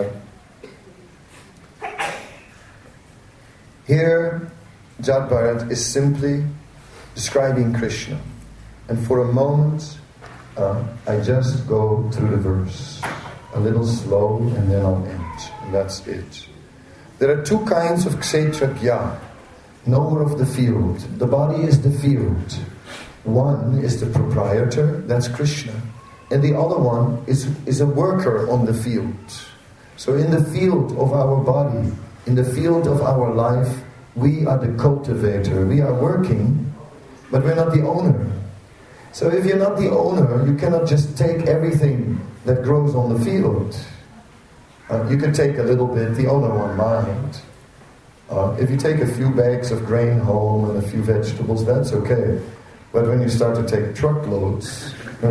here Jad Bharat is simply describing Krishna. And for a moment, uh, I just go through the verse, a little slow, and then I'll end. And that's it. There are two kinds of kshetrajna, knower of the field. The body is the field. One is the proprietor, that's Krishna. And the other one is, is a worker on the field. So in the field of our body, in the field of our life, we are the cultivator. We are working, but we're not the owner. So if you're not the owner, you cannot just take everything that grows on the field. Uh, you can take a little bit, the owner won't mind. Uh, if you take a few bags of grain home and a few vegetables, that's okay. But when you start to take truckloads, uh,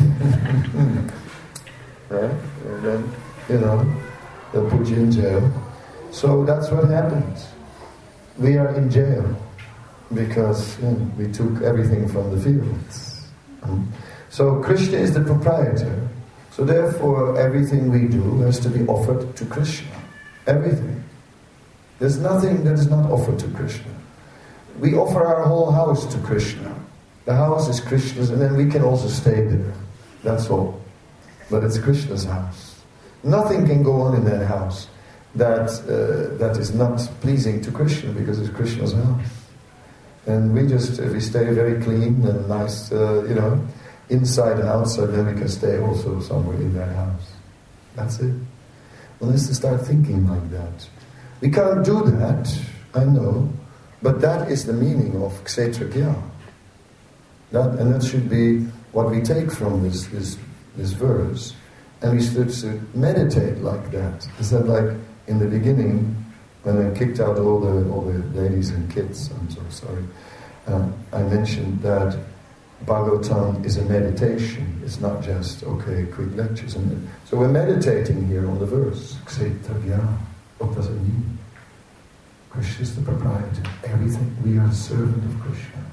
right? And then, you know, they'll put you in jail. So that's what happens. We are in jail because you know, we took everything from the fields. Um, so Krishna is the proprietor. So therefore, everything we do has to be offered to Krishna. Everything. There's nothing that is not offered to Krishna. We offer our whole house to Krishna. The house is Krishna's, and then we can also stay there. That's all. But it's Krishna's house. Nothing can go on in that house that uh, that is not pleasing to Krishna, because it's Krishna's house. And we just, if we stay very clean and nice, uh, you know, inside and outside, then we can stay also somewhere in that house. That's it. Well, let's start thinking like that. We can't do that, I know, but that is the meaning of kshetrajna. That, and that should be what we take from this, this, this verse. And we should, should meditate like that. Is that like in the beginning, when I kicked out all the all the ladies and kids, I'm so sorry, um, I mentioned that Bhagavatam is a meditation. It's not just, okay, quick lectures. And so we're meditating here on the verse. Kshetrajna. What does it mean? Krishna is the proprietor. Everything, we are a servant of Krishna.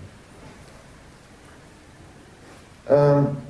Um,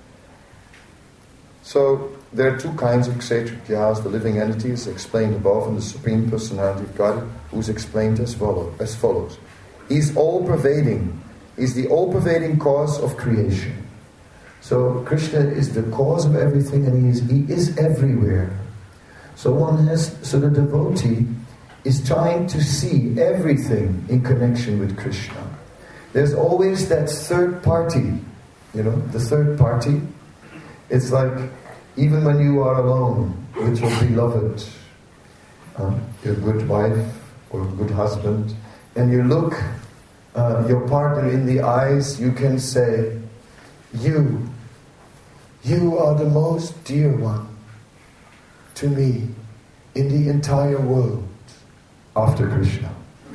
so there are two kinds of kshetrajnas. The living entity is explained above, and the Supreme Personality of God, who is explained as, follow, as follows. He's all-pervading. He's the all-pervading cause of creation. So Krishna is the cause of everything, and he is, he is everywhere. So one has, so the devotee is trying to see everything in connection with Krishna. There's always that third party, you know, the third party. It's like, even when you are alone with your beloved, uh, your good wife or good husband, and you look uh, your partner in the eyes, you can say, you, you are the most dear one to me in the entire world after Krishna.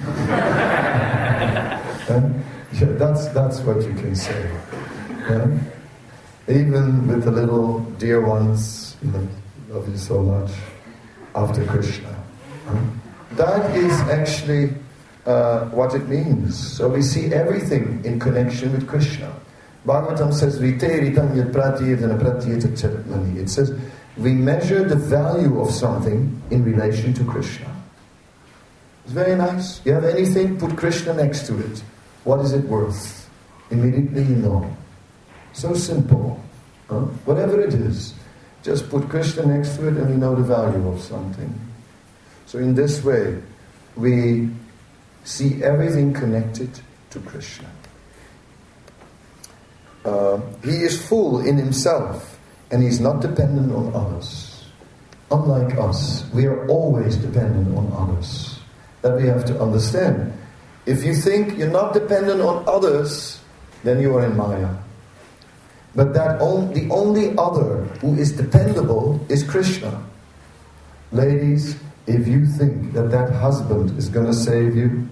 And yeah, that's that's what you can say. Yeah? Even with the little dear ones, you know, love you so much. after Krishna. That is actually uh, what it means. So we see everything in connection with Krishna. Bhagavatam says, Rite ritam yad pratyetana pratyeta charatmani. It says, we measure the value of something in relation to Krishna. It's very nice. You have anything, put Krishna next to it. What is it worth? Immediately you know. So simple. Huh? Whatever it is, just put Krishna next to it and you know the value of something. So in this way, we see everything connected to Krishna. Uh, he is full in himself and he's not dependent on others. Unlike us, we are always dependent on others. That we have to understand. If you think you're not dependent on others, then you are in Maya. But that on, the only other who is dependable is Krishna. Ladies, if you think that that husband is going to save you,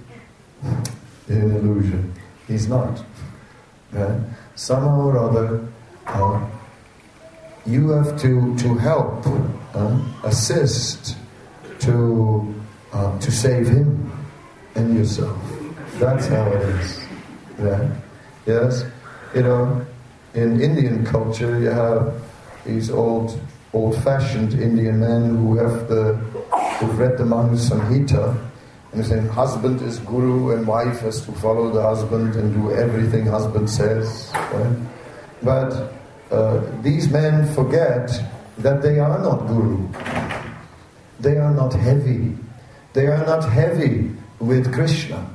an illusion. He's not. Right? Somehow or other, uh, you have to, to help, uh, assist, to, uh, to save him and yourself. That's how it is. Right? Yes? You know, in Indian culture, you have these old, old-fashioned Indian men who have the, who've read the Manu Samhita, and they're saying husband is guru and wife has to follow the husband and do everything husband says. Right? But uh, these men forget that they are not guru. They are not heavy. They are not heavy with Krishna.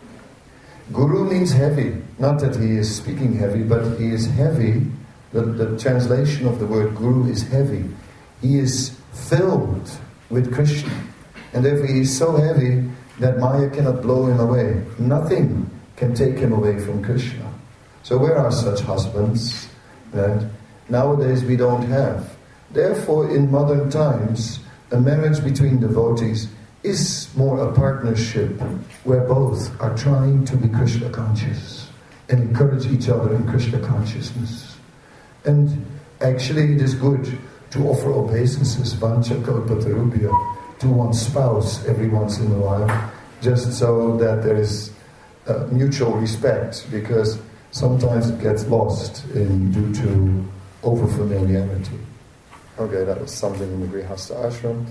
Guru means heavy. Not that he is speaking heavy, but he is heavy. The, the translation of the word guru is heavy. He is filled with Krishna. And therefore he is so heavy that Maya cannot blow him away. Nothing can take him away from Krishna. So where are such husbands that nowadays we don't have? Therefore, in modern times, a marriage between devotees is more a partnership where both are trying to be Krishna conscious and encourage each other in Krishna consciousness. And actually it is good to offer obeisances, vancha kalpatarubhya, to one's spouse every once in a while, just so that there is uh, mutual respect, because sometimes it gets lost in, due to over-familiarity. Okay, that was something in the Grihastha ashram.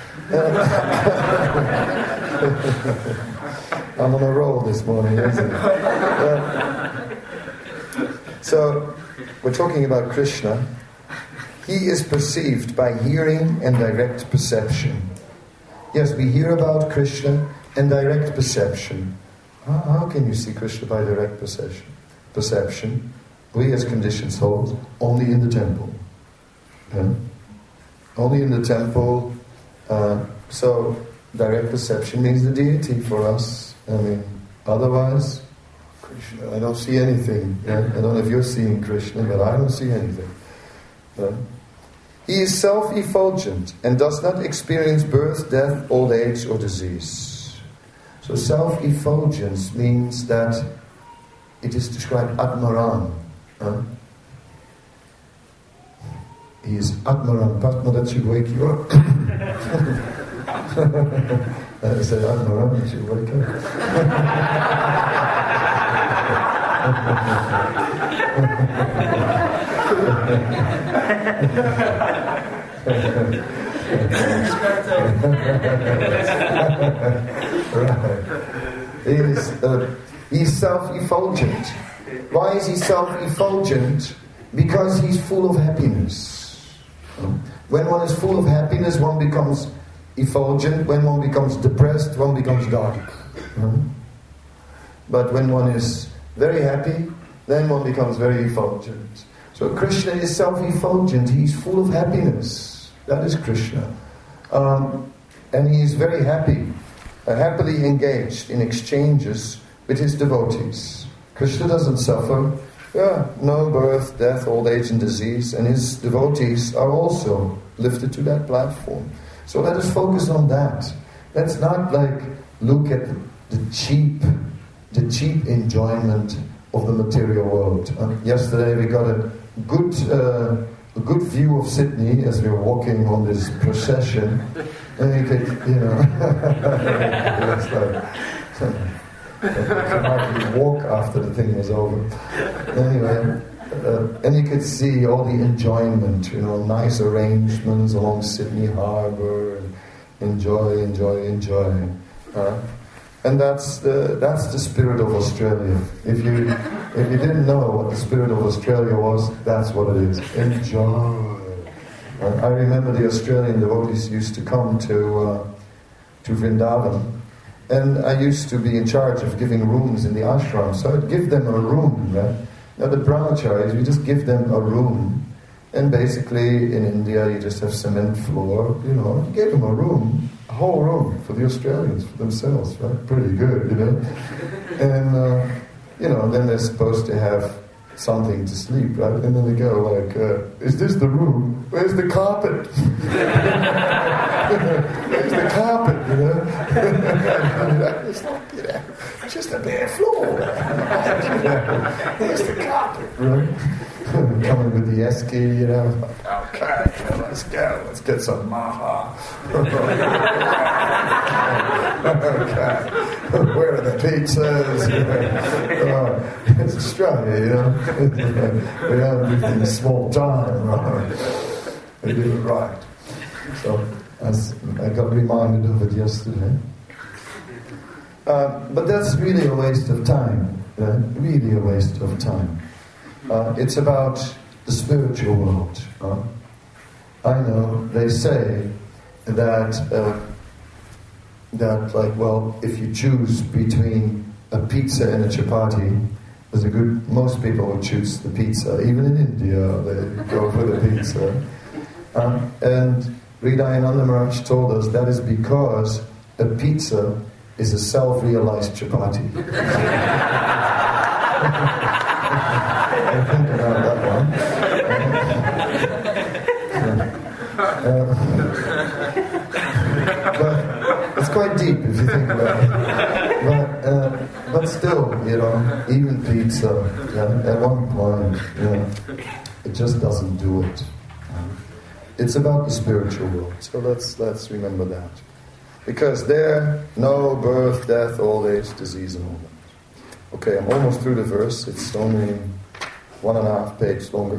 I'm on a roll this morning, isn't it? Uh, so, we're talking about Krishna. He is perceived by hearing and direct perception. Yes, we hear about Krishna and direct perception. How, how can you see Krishna by direct perception? Perception, we as conditioned souls, only in the temple. Yeah? Only in the temple. Uh, so, direct perception means the deity for us. I mean, otherwise, Krishna, I don't see anything. Yeah? I don't know if you're seeing Krishna, but I don't see anything. Yeah? He is self-effulgent and does not experience birth, death, old age, or disease. So self-effulgence means that it is described Atmaram. Huh? He is Atmaram. Padma, that should wake you up. I said Atmaram, that should wake Right. He is, uh, he's self-effulgent. Why is he self-effulgent? Because he's full of happiness. When one is full of happiness, one becomes effulgent. When one becomes depressed, one becomes dark. But when one is very happy, then one becomes very effulgent. So Krishna is self-effulgent. He's full of happiness. That is Krishna. Um, and he is very happy, uh, happily engaged in exchanges with his devotees. Krishna doesn't suffer. Yeah, no birth, death, old age and disease. And his devotees are also lifted to that platform. So let us focus on that. Let's not like look at the cheap, the cheap enjoyment of the material world. Uh, yesterday we got a good uh, a good view of Sydney as we were walking on this procession. And you could, you know, it's like, you could hardly walk after the thing was over. Anyway, uh, and you could see all the enjoyment, you know, nice arrangements along Sydney Harbour, and enjoy, enjoy, enjoy. Uh, and that's the that's the spirit of Australia. If you if you didn't know what the spirit of Australia was, that's what it is. Enjoy. Uh, I remember the Australian devotees used to come to uh, to Vrindavan, and I used to be in charge of giving rooms in the ashram, so I'd give them a room, right? Now the brahmacharis, we just give them a room, and basically in India you just have cement floor, you know, you gave them a room, a whole room for the Australians, for themselves, right? Pretty good, you know? And, uh, you know, then they're supposed to have something to sleep, right? And then they go like, uh, is this the room? Where's the carpet? Where's the carpet, you know? It's like, you know, just a bare floor. Where's the carpet, right? Coming with the esky, you know, like, okay, well, let's go, let's get some maha. Okay, where are the pizzas? You know? uh, it's Australia, you know. We don't do things small time, right? We do it right. So as I got reminded of it yesterday. Uh, but that's really a waste of time. Uh, really a waste of time. Uh, it's about the spiritual world. Uh, I know they say that uh, that like, well, if you choose between a pizza and a chapati, there's a good. Most people would choose the pizza. Even in India, they go for the pizza. Um, and Hridayananda Maharaj told us that is because a pizza is a self-realized chapati. I think about that one. Uh, but it's quite deep if you think about it. But, uh, but still, you know, even pizza, yeah, at one point, you know, it just doesn't do it. It's about the spiritual world. So let's let's remember that. Because there, no birth, death, old age, disease, and all that. Okay, I'm almost through the verse. It's only one and a half pages longer.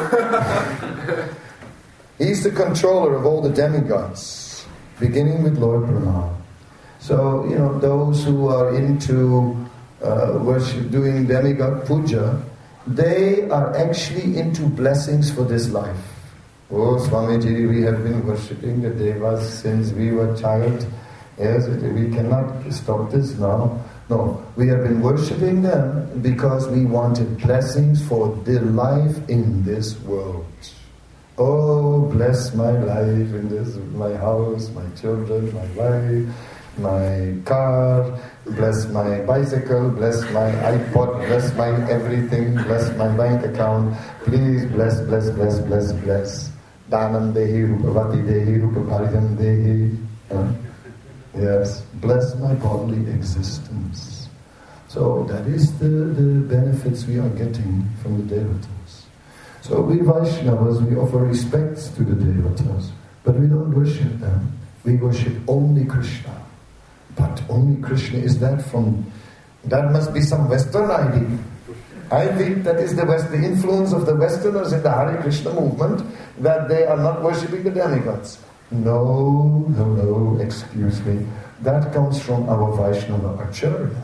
He's the controller of all the demigods, beginning with Lord Brahma. So, you know, those who are into uh, worship, doing demigod puja, they are actually into blessings for this life. Oh, Swamiji, we have been worshipping the devas since we were child. Yes, we cannot stop this now. No, we have been worshipping them because we wanted blessings for the life in this world. Oh, bless my life in this, my house, my children, my wife, my car, bless my bicycle, bless my iPod, bless my everything, bless my bank account. Please bless, bless, bless, bless, bless. Dhanam dehi, rupavati dehi, rupaparidam dehi. Uh, yes, bless my bodily existence. So that is the, the benefits we are getting from the devatas. So we Vaishnavas, we offer respects to the devatas, but we don't worship them. We worship only Krishna. But only Krishna, is that from, that must be some Western idea. I think that is the West, the influence of the Westerners in the Hare Krishna movement, that they are not worshipping the demigods. No, no, no, excuse me. That comes from our Vaishnava Acharyas.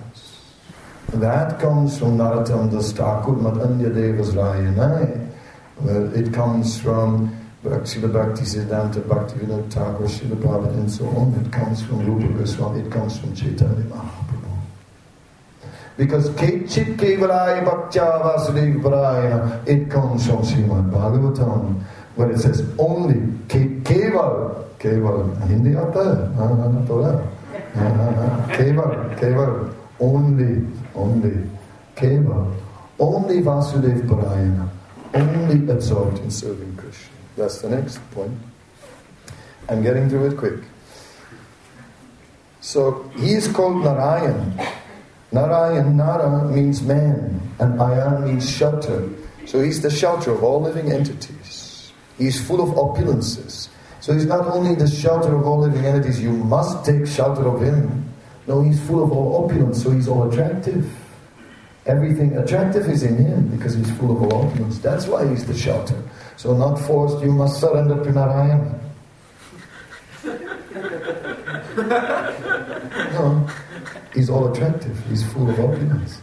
That comes from Narottam Das Thakur Madhanya Devas Rayanai. Well, it comes from Srila Bhakti Siddhanta, Bhakti Vinod Thakur, Srila Prabhupada, and so on. It comes from Rupa Goswami. It comes from Chaitanya Mahaprabhu. Because Kechit Kevalaya Bhaktya Vasudeva Parayana, it comes from Srimad Bhagavatam, where it says only Ke- Keval, Keval, Hindi aata hai, na na tola, Keval, Keval, only, only, Keval, only Vasudeva Parayana, only absorbed in serving Krishna. That's the next point. I'm getting through it quick. So he is called Narayan. Narayan, Nara means man, and Ayan means shelter. So he's the shelter of all living entities. He's full of opulences. So he's not only the shelter of all living entities, you must take shelter of him. No, he's full of all opulence, so he's all attractive. Everything attractive is in him because he's full of all opulence. That's why he's the shelter. So not forced, you must surrender to Narayana. No, he's all attractive. He's full of opulence.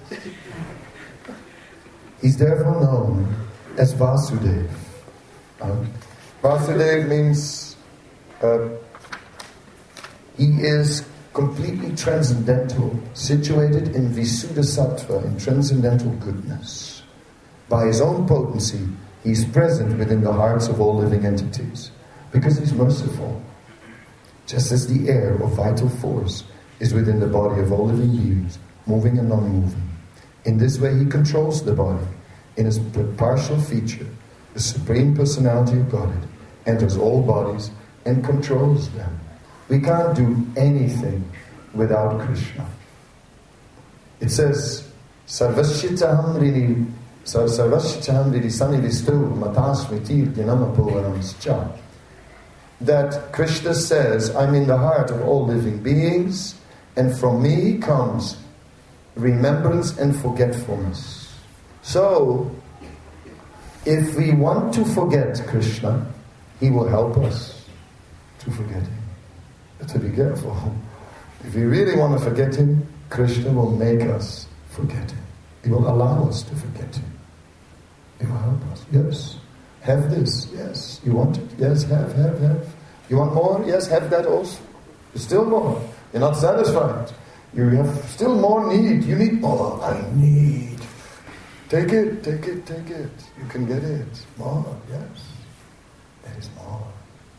He's therefore known as Vasudeva. Uh, Vasudeva means uh, he is completely transcendental, situated in Visuddha Sattva, in transcendental goodness. By his own potency, he is present within the hearts of all living entities, because he's merciful. Just as the air or vital force is within the body of all living beings, moving and non-moving. In this way he controls the body. In his partial feature, the Supreme Personality of Godhead enters all bodies and controls them. We can't do anything without Krishna. It says, Sarvashitaham ridi Sarvashitaham ridi sanivistu matasmitir dinamapuvaramscha. That Krishna says, I'm in the heart of all living beings, and from me comes remembrance and forgetfulness. So, if we want to forget Krishna, he will help us to forget him. But to be careful. If we really want to forget him, Krishna will make us forget him. He will allow us to forget him. He will help us. Yes. Have this. Yes. You want it? Yes. Have, have, have. You want more? Yes. Have that also. Still more. You're not satisfied. You have still more need. You need more. I need. Take it, take it, take it. You can get it. More. Yes. There is more.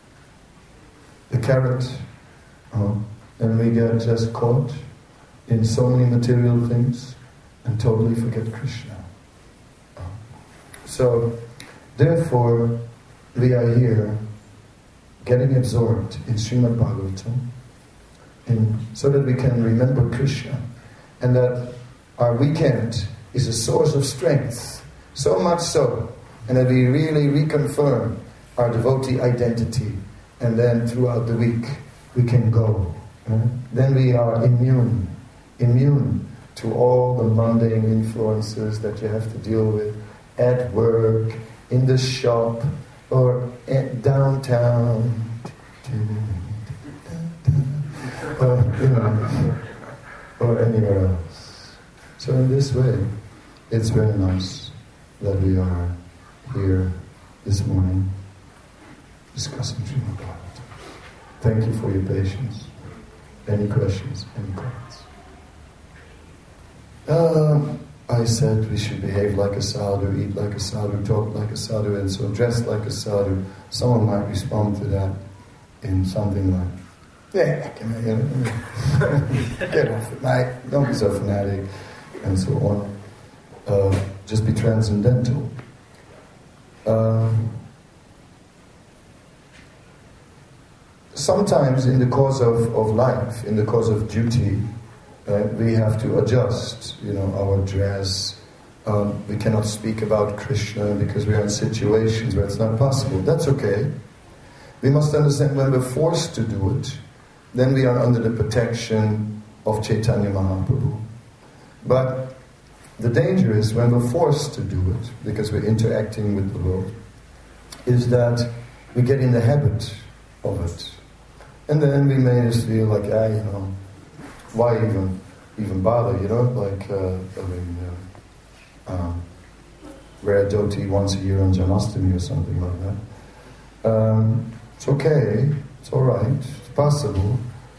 The carrot. Oh, and we get just caught in so many material things and totally forget Krishna. Oh. So, therefore, we are here getting absorbed in Srimad Bhagavatam, in, so that we can remember Krishna, and that our weekend is a source of strength, so much so, and that we really reconfirm our devotee identity, and then throughout the week we can go. Uh, then we are immune, immune to all the mundane influences that you have to deal with at work, in the shop, or at downtown, or, you know, or anywhere else. So in this way, it's very nice that we are here this morning discussing Srimad Bhagavatam. Thank you for your patience. Any questions? Any comments? Uh, I said we should behave like a sadhu, eat like a sadhu, talk like a sadhu, and so dress like a sadhu. Someone might respond to that in something like, yeah, can I, you know, get off it, mate. Don't be so fanatic, and so on. Uh, just be transcendental. Um, sometimes in the course of, of life, in the course of duty, uh, we have to adjust, you know, our dress. Um, we cannot speak about Krishna because we are in situations where it's not possible. That's okay. We must understand when we're forced to do it, then we are under the protection of Chaitanya Mahaprabhu. But the danger is when we're forced to do it, because we're interacting with the world, is that we get in the habit of it. And then we may just feel like, ah, you know, why even even bother, you know? Like, uh, I mean, uh, um, wear a dhoti once a year on Janmashtami or something like that. Um, it's okay, it's all right, it's possible.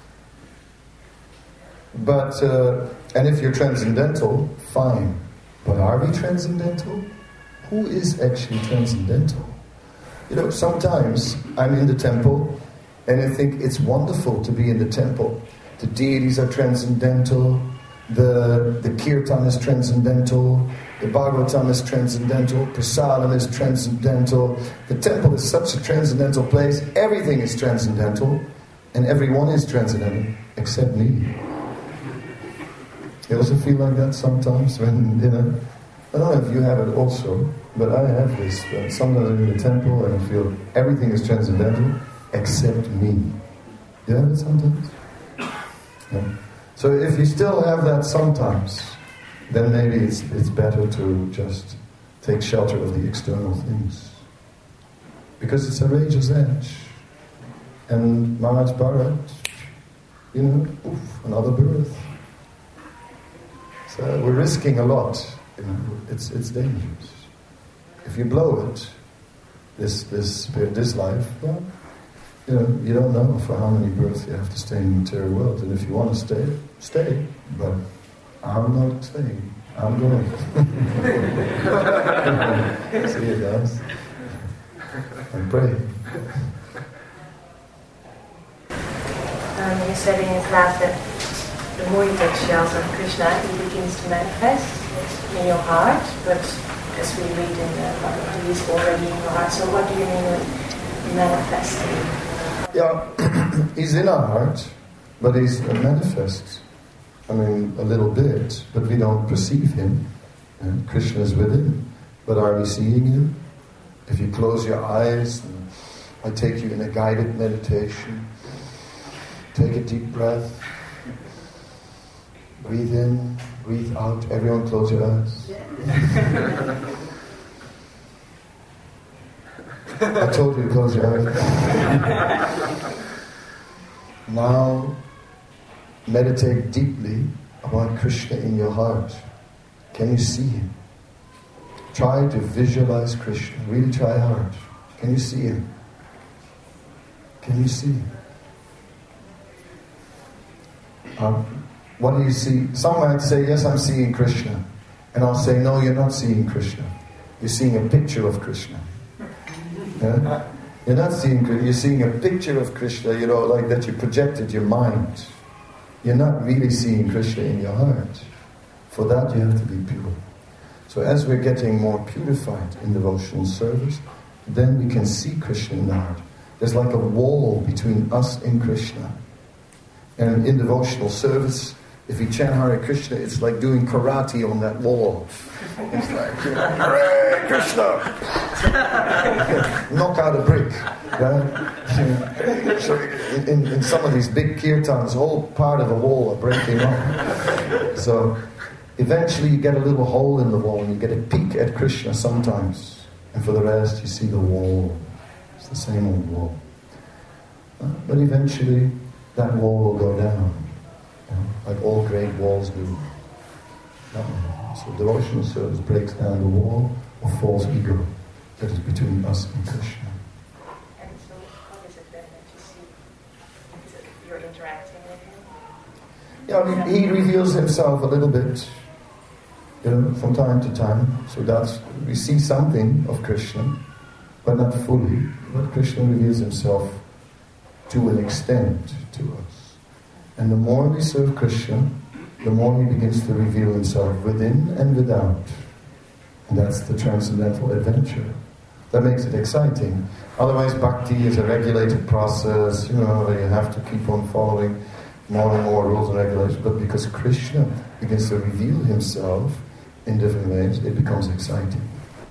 But, uh, and if you're transcendental, fine. But are we transcendental? Who is actually transcendental? You know, sometimes I'm in the temple and I think it's wonderful to be in the temple. The deities are transcendental, the, the kirtan is transcendental, the Bhagavatam is transcendental, prasadam is transcendental. The temple is such a transcendental place, everything is transcendental, and everyone is transcendental, except me. You also feel like that sometimes when, you know, I don't know if you have it also. But I have this. Uh, sometimes I'm in the temple and I feel everything is transcendental except me. You have it sometimes? Yeah. So if you still have that sometimes, then maybe it's it's better to just take shelter of the external things. Because it's a razor's edge. And Maharaj Bharat, you know, oof, another birth. So we're risking a lot. You know, it's it's dangerous. If you blow it, this this this life, well, you know, you don't know for how many births you have to stay in the material world. And if you want to stay, stay. But I'm not staying. I'm going. See you guys. And pray. Um, you said in your class that the more you take shelter of Krishna, he begins to manifest in your heart, but as we read in the Bhagavad, he's already in your heart. So what do you mean with manifesting? Yeah, he's in our heart, but he's uh, manifest. I mean, a little bit, but we don't perceive him. Yeah? Krishna is within, but are we seeing him? If you close your eyes, and I take you in a guided meditation. Take a deep breath. Breathe in, breathe out. Everyone close your eyes. I told you to close your eyes. Now, meditate deeply about Krishna in your heart. Can you see him? Try to visualize Krishna. Really try hard. Can you see him? Can you see him? Um, what do you see? Some might say, yes, I'm seeing Krishna. And I'll say, no, you're not seeing Krishna. You're seeing a picture of Krishna. Yeah? You're not seeing Krishna. You're seeing a picture of Krishna, you know, like that you projected your mind. You're not really seeing Krishna in your heart. For that, you have to be pure. So as we're getting more purified in devotional service, then we can see Krishna in the heart. There's like a wall between us and Krishna. And in devotional service, if we chant Hare Krishna, it's like doing karate on that wall. It's like, Hare Krishna! Knock out a brick. Right? So in, in some of these big kirtans, whole part of the wall are breaking off. So eventually you get a little hole in the wall and you get a peek at Krishna sometimes. And for the rest, you see the wall. It's the same old wall. But eventually, that wall will go down, you know, like all great walls do. So devotional service breaks down the wall of false ego that is between us and Krishna. And so how is it then that you see? Is it you're interacting with him? Yeah, he, he reveals himself a little bit, you know, from time to time. So that's, we see something of Krishna, but not fully. But Krishna reveals himself to an extent to us. And the more we serve Krishna, the more he begins to reveal himself within and without. And that's the transcendental adventure. That makes it exciting. Otherwise, bhakti is a regulated process, you know, where you have to keep on following more and more rules and regulations. But because Krishna begins to reveal himself in different ways, it becomes exciting.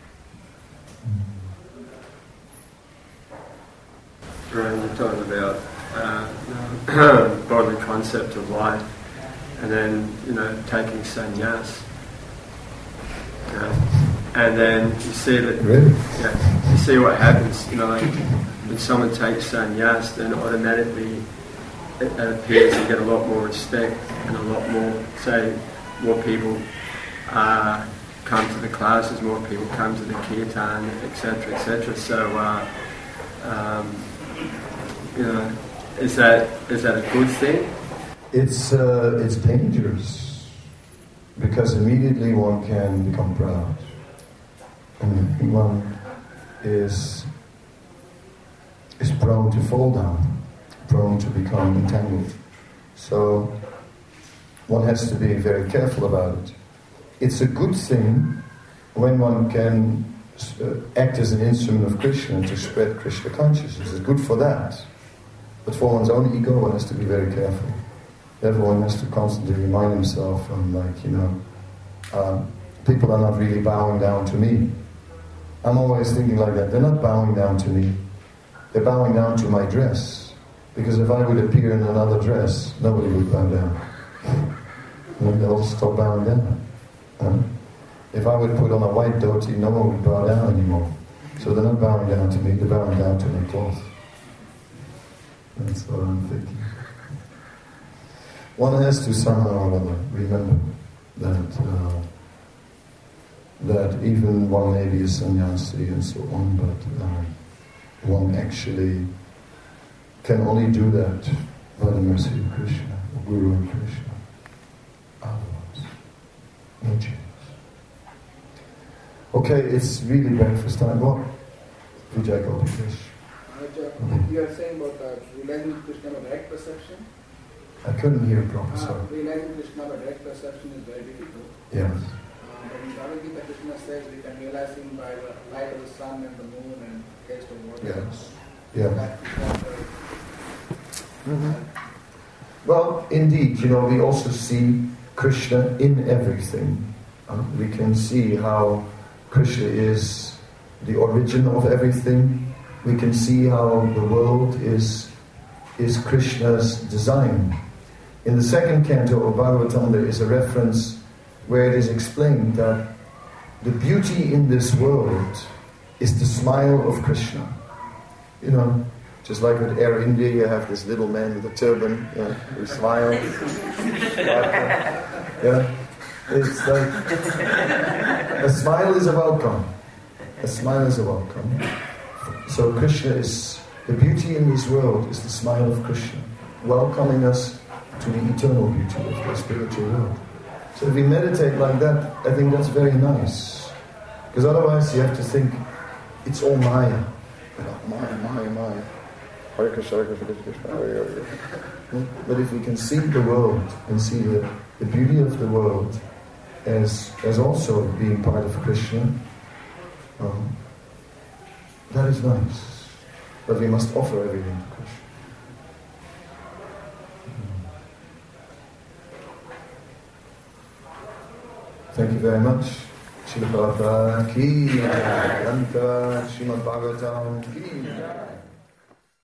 Right, you're talking about uh, bodily concept of life, and then, you know, taking sannyas. You know, and then you see that, really? Yeah, you see what happens, you know, like when someone takes sannyas, then automatically it, it appears you get a lot more respect and a lot more, say, more people uh, come to the classes, more people come to the kirtan, et cetera, et cetera. So, uh, um, you know, is that is that a good thing? It's uh, it's dangerous because immediately one can become proud, and one is is prone to fall down, prone to become entangled. So one has to be very careful about it. It's a good thing when one can uh, act as an instrument of Krishna to spread Krishna consciousness. It's good for that. But for one's own ego, one has to be very careful. Everyone has to constantly remind himself, um, like, you know, um, people are not really bowing down to me. I'm always thinking like that. They're not bowing down to me. They're bowing down to my dress. Because if I would appear in another dress, nobody would bow down. And they'll stop bowing down. Huh? If I would put on a white dhoti, no one would bow down anymore. So they're not bowing down to me, they're bowing down to my cloth. That's what I'm thinking. One has to somehow or other remember that uh, that even one may be a sannyasi and so on, but um, one actually can only do that by the mercy of Krishna, or Guru and Krishna. Otherwise, no chance. Okay, it's really breakfast time. What? Vijay Gopikish. You are saying about uh, realizing Krishna by direct perception? I couldn't hear properly, Uh, sorry. realizing Krishna by direct perception is very difficult. Yes. Uh, but in Bhagavad Gita, Krishna says we can realize him by the light of the sun and the moon and taste of water. Yes. Yeah. That is not very- Mm-hmm. Well, indeed, you know, we also see Krishna in everything. Uh, we can see how Krishna is the origin of everything. We can see how the world is is Krishna's design. In the second canto of Bhagavatam, there is a reference where it is explained that the beauty in this world is the smile of Krishna. You know, just like with Air India, you have this little man with a turban, you know, who smiles. Yeah, it's like a smile is a welcome. A smile is a welcome. So Krishna is, the beauty in this world is the smile of Krishna, welcoming us to the eternal beauty of the spiritual world. So if we meditate like that, I think that's very nice. Because otherwise you have to think, it's all Maya. Maya, Maya, Maya. Hare Krishna, Hare Krishna, Krishna, Hare Hare. But if we can see the world and see the, the beauty of the world as as also being part of Krishna, um, that is nice. But we must offer everything to Krishna. Thank you very much. Srila Prabhupada ki, Anta Srimad Bhagavatam ki.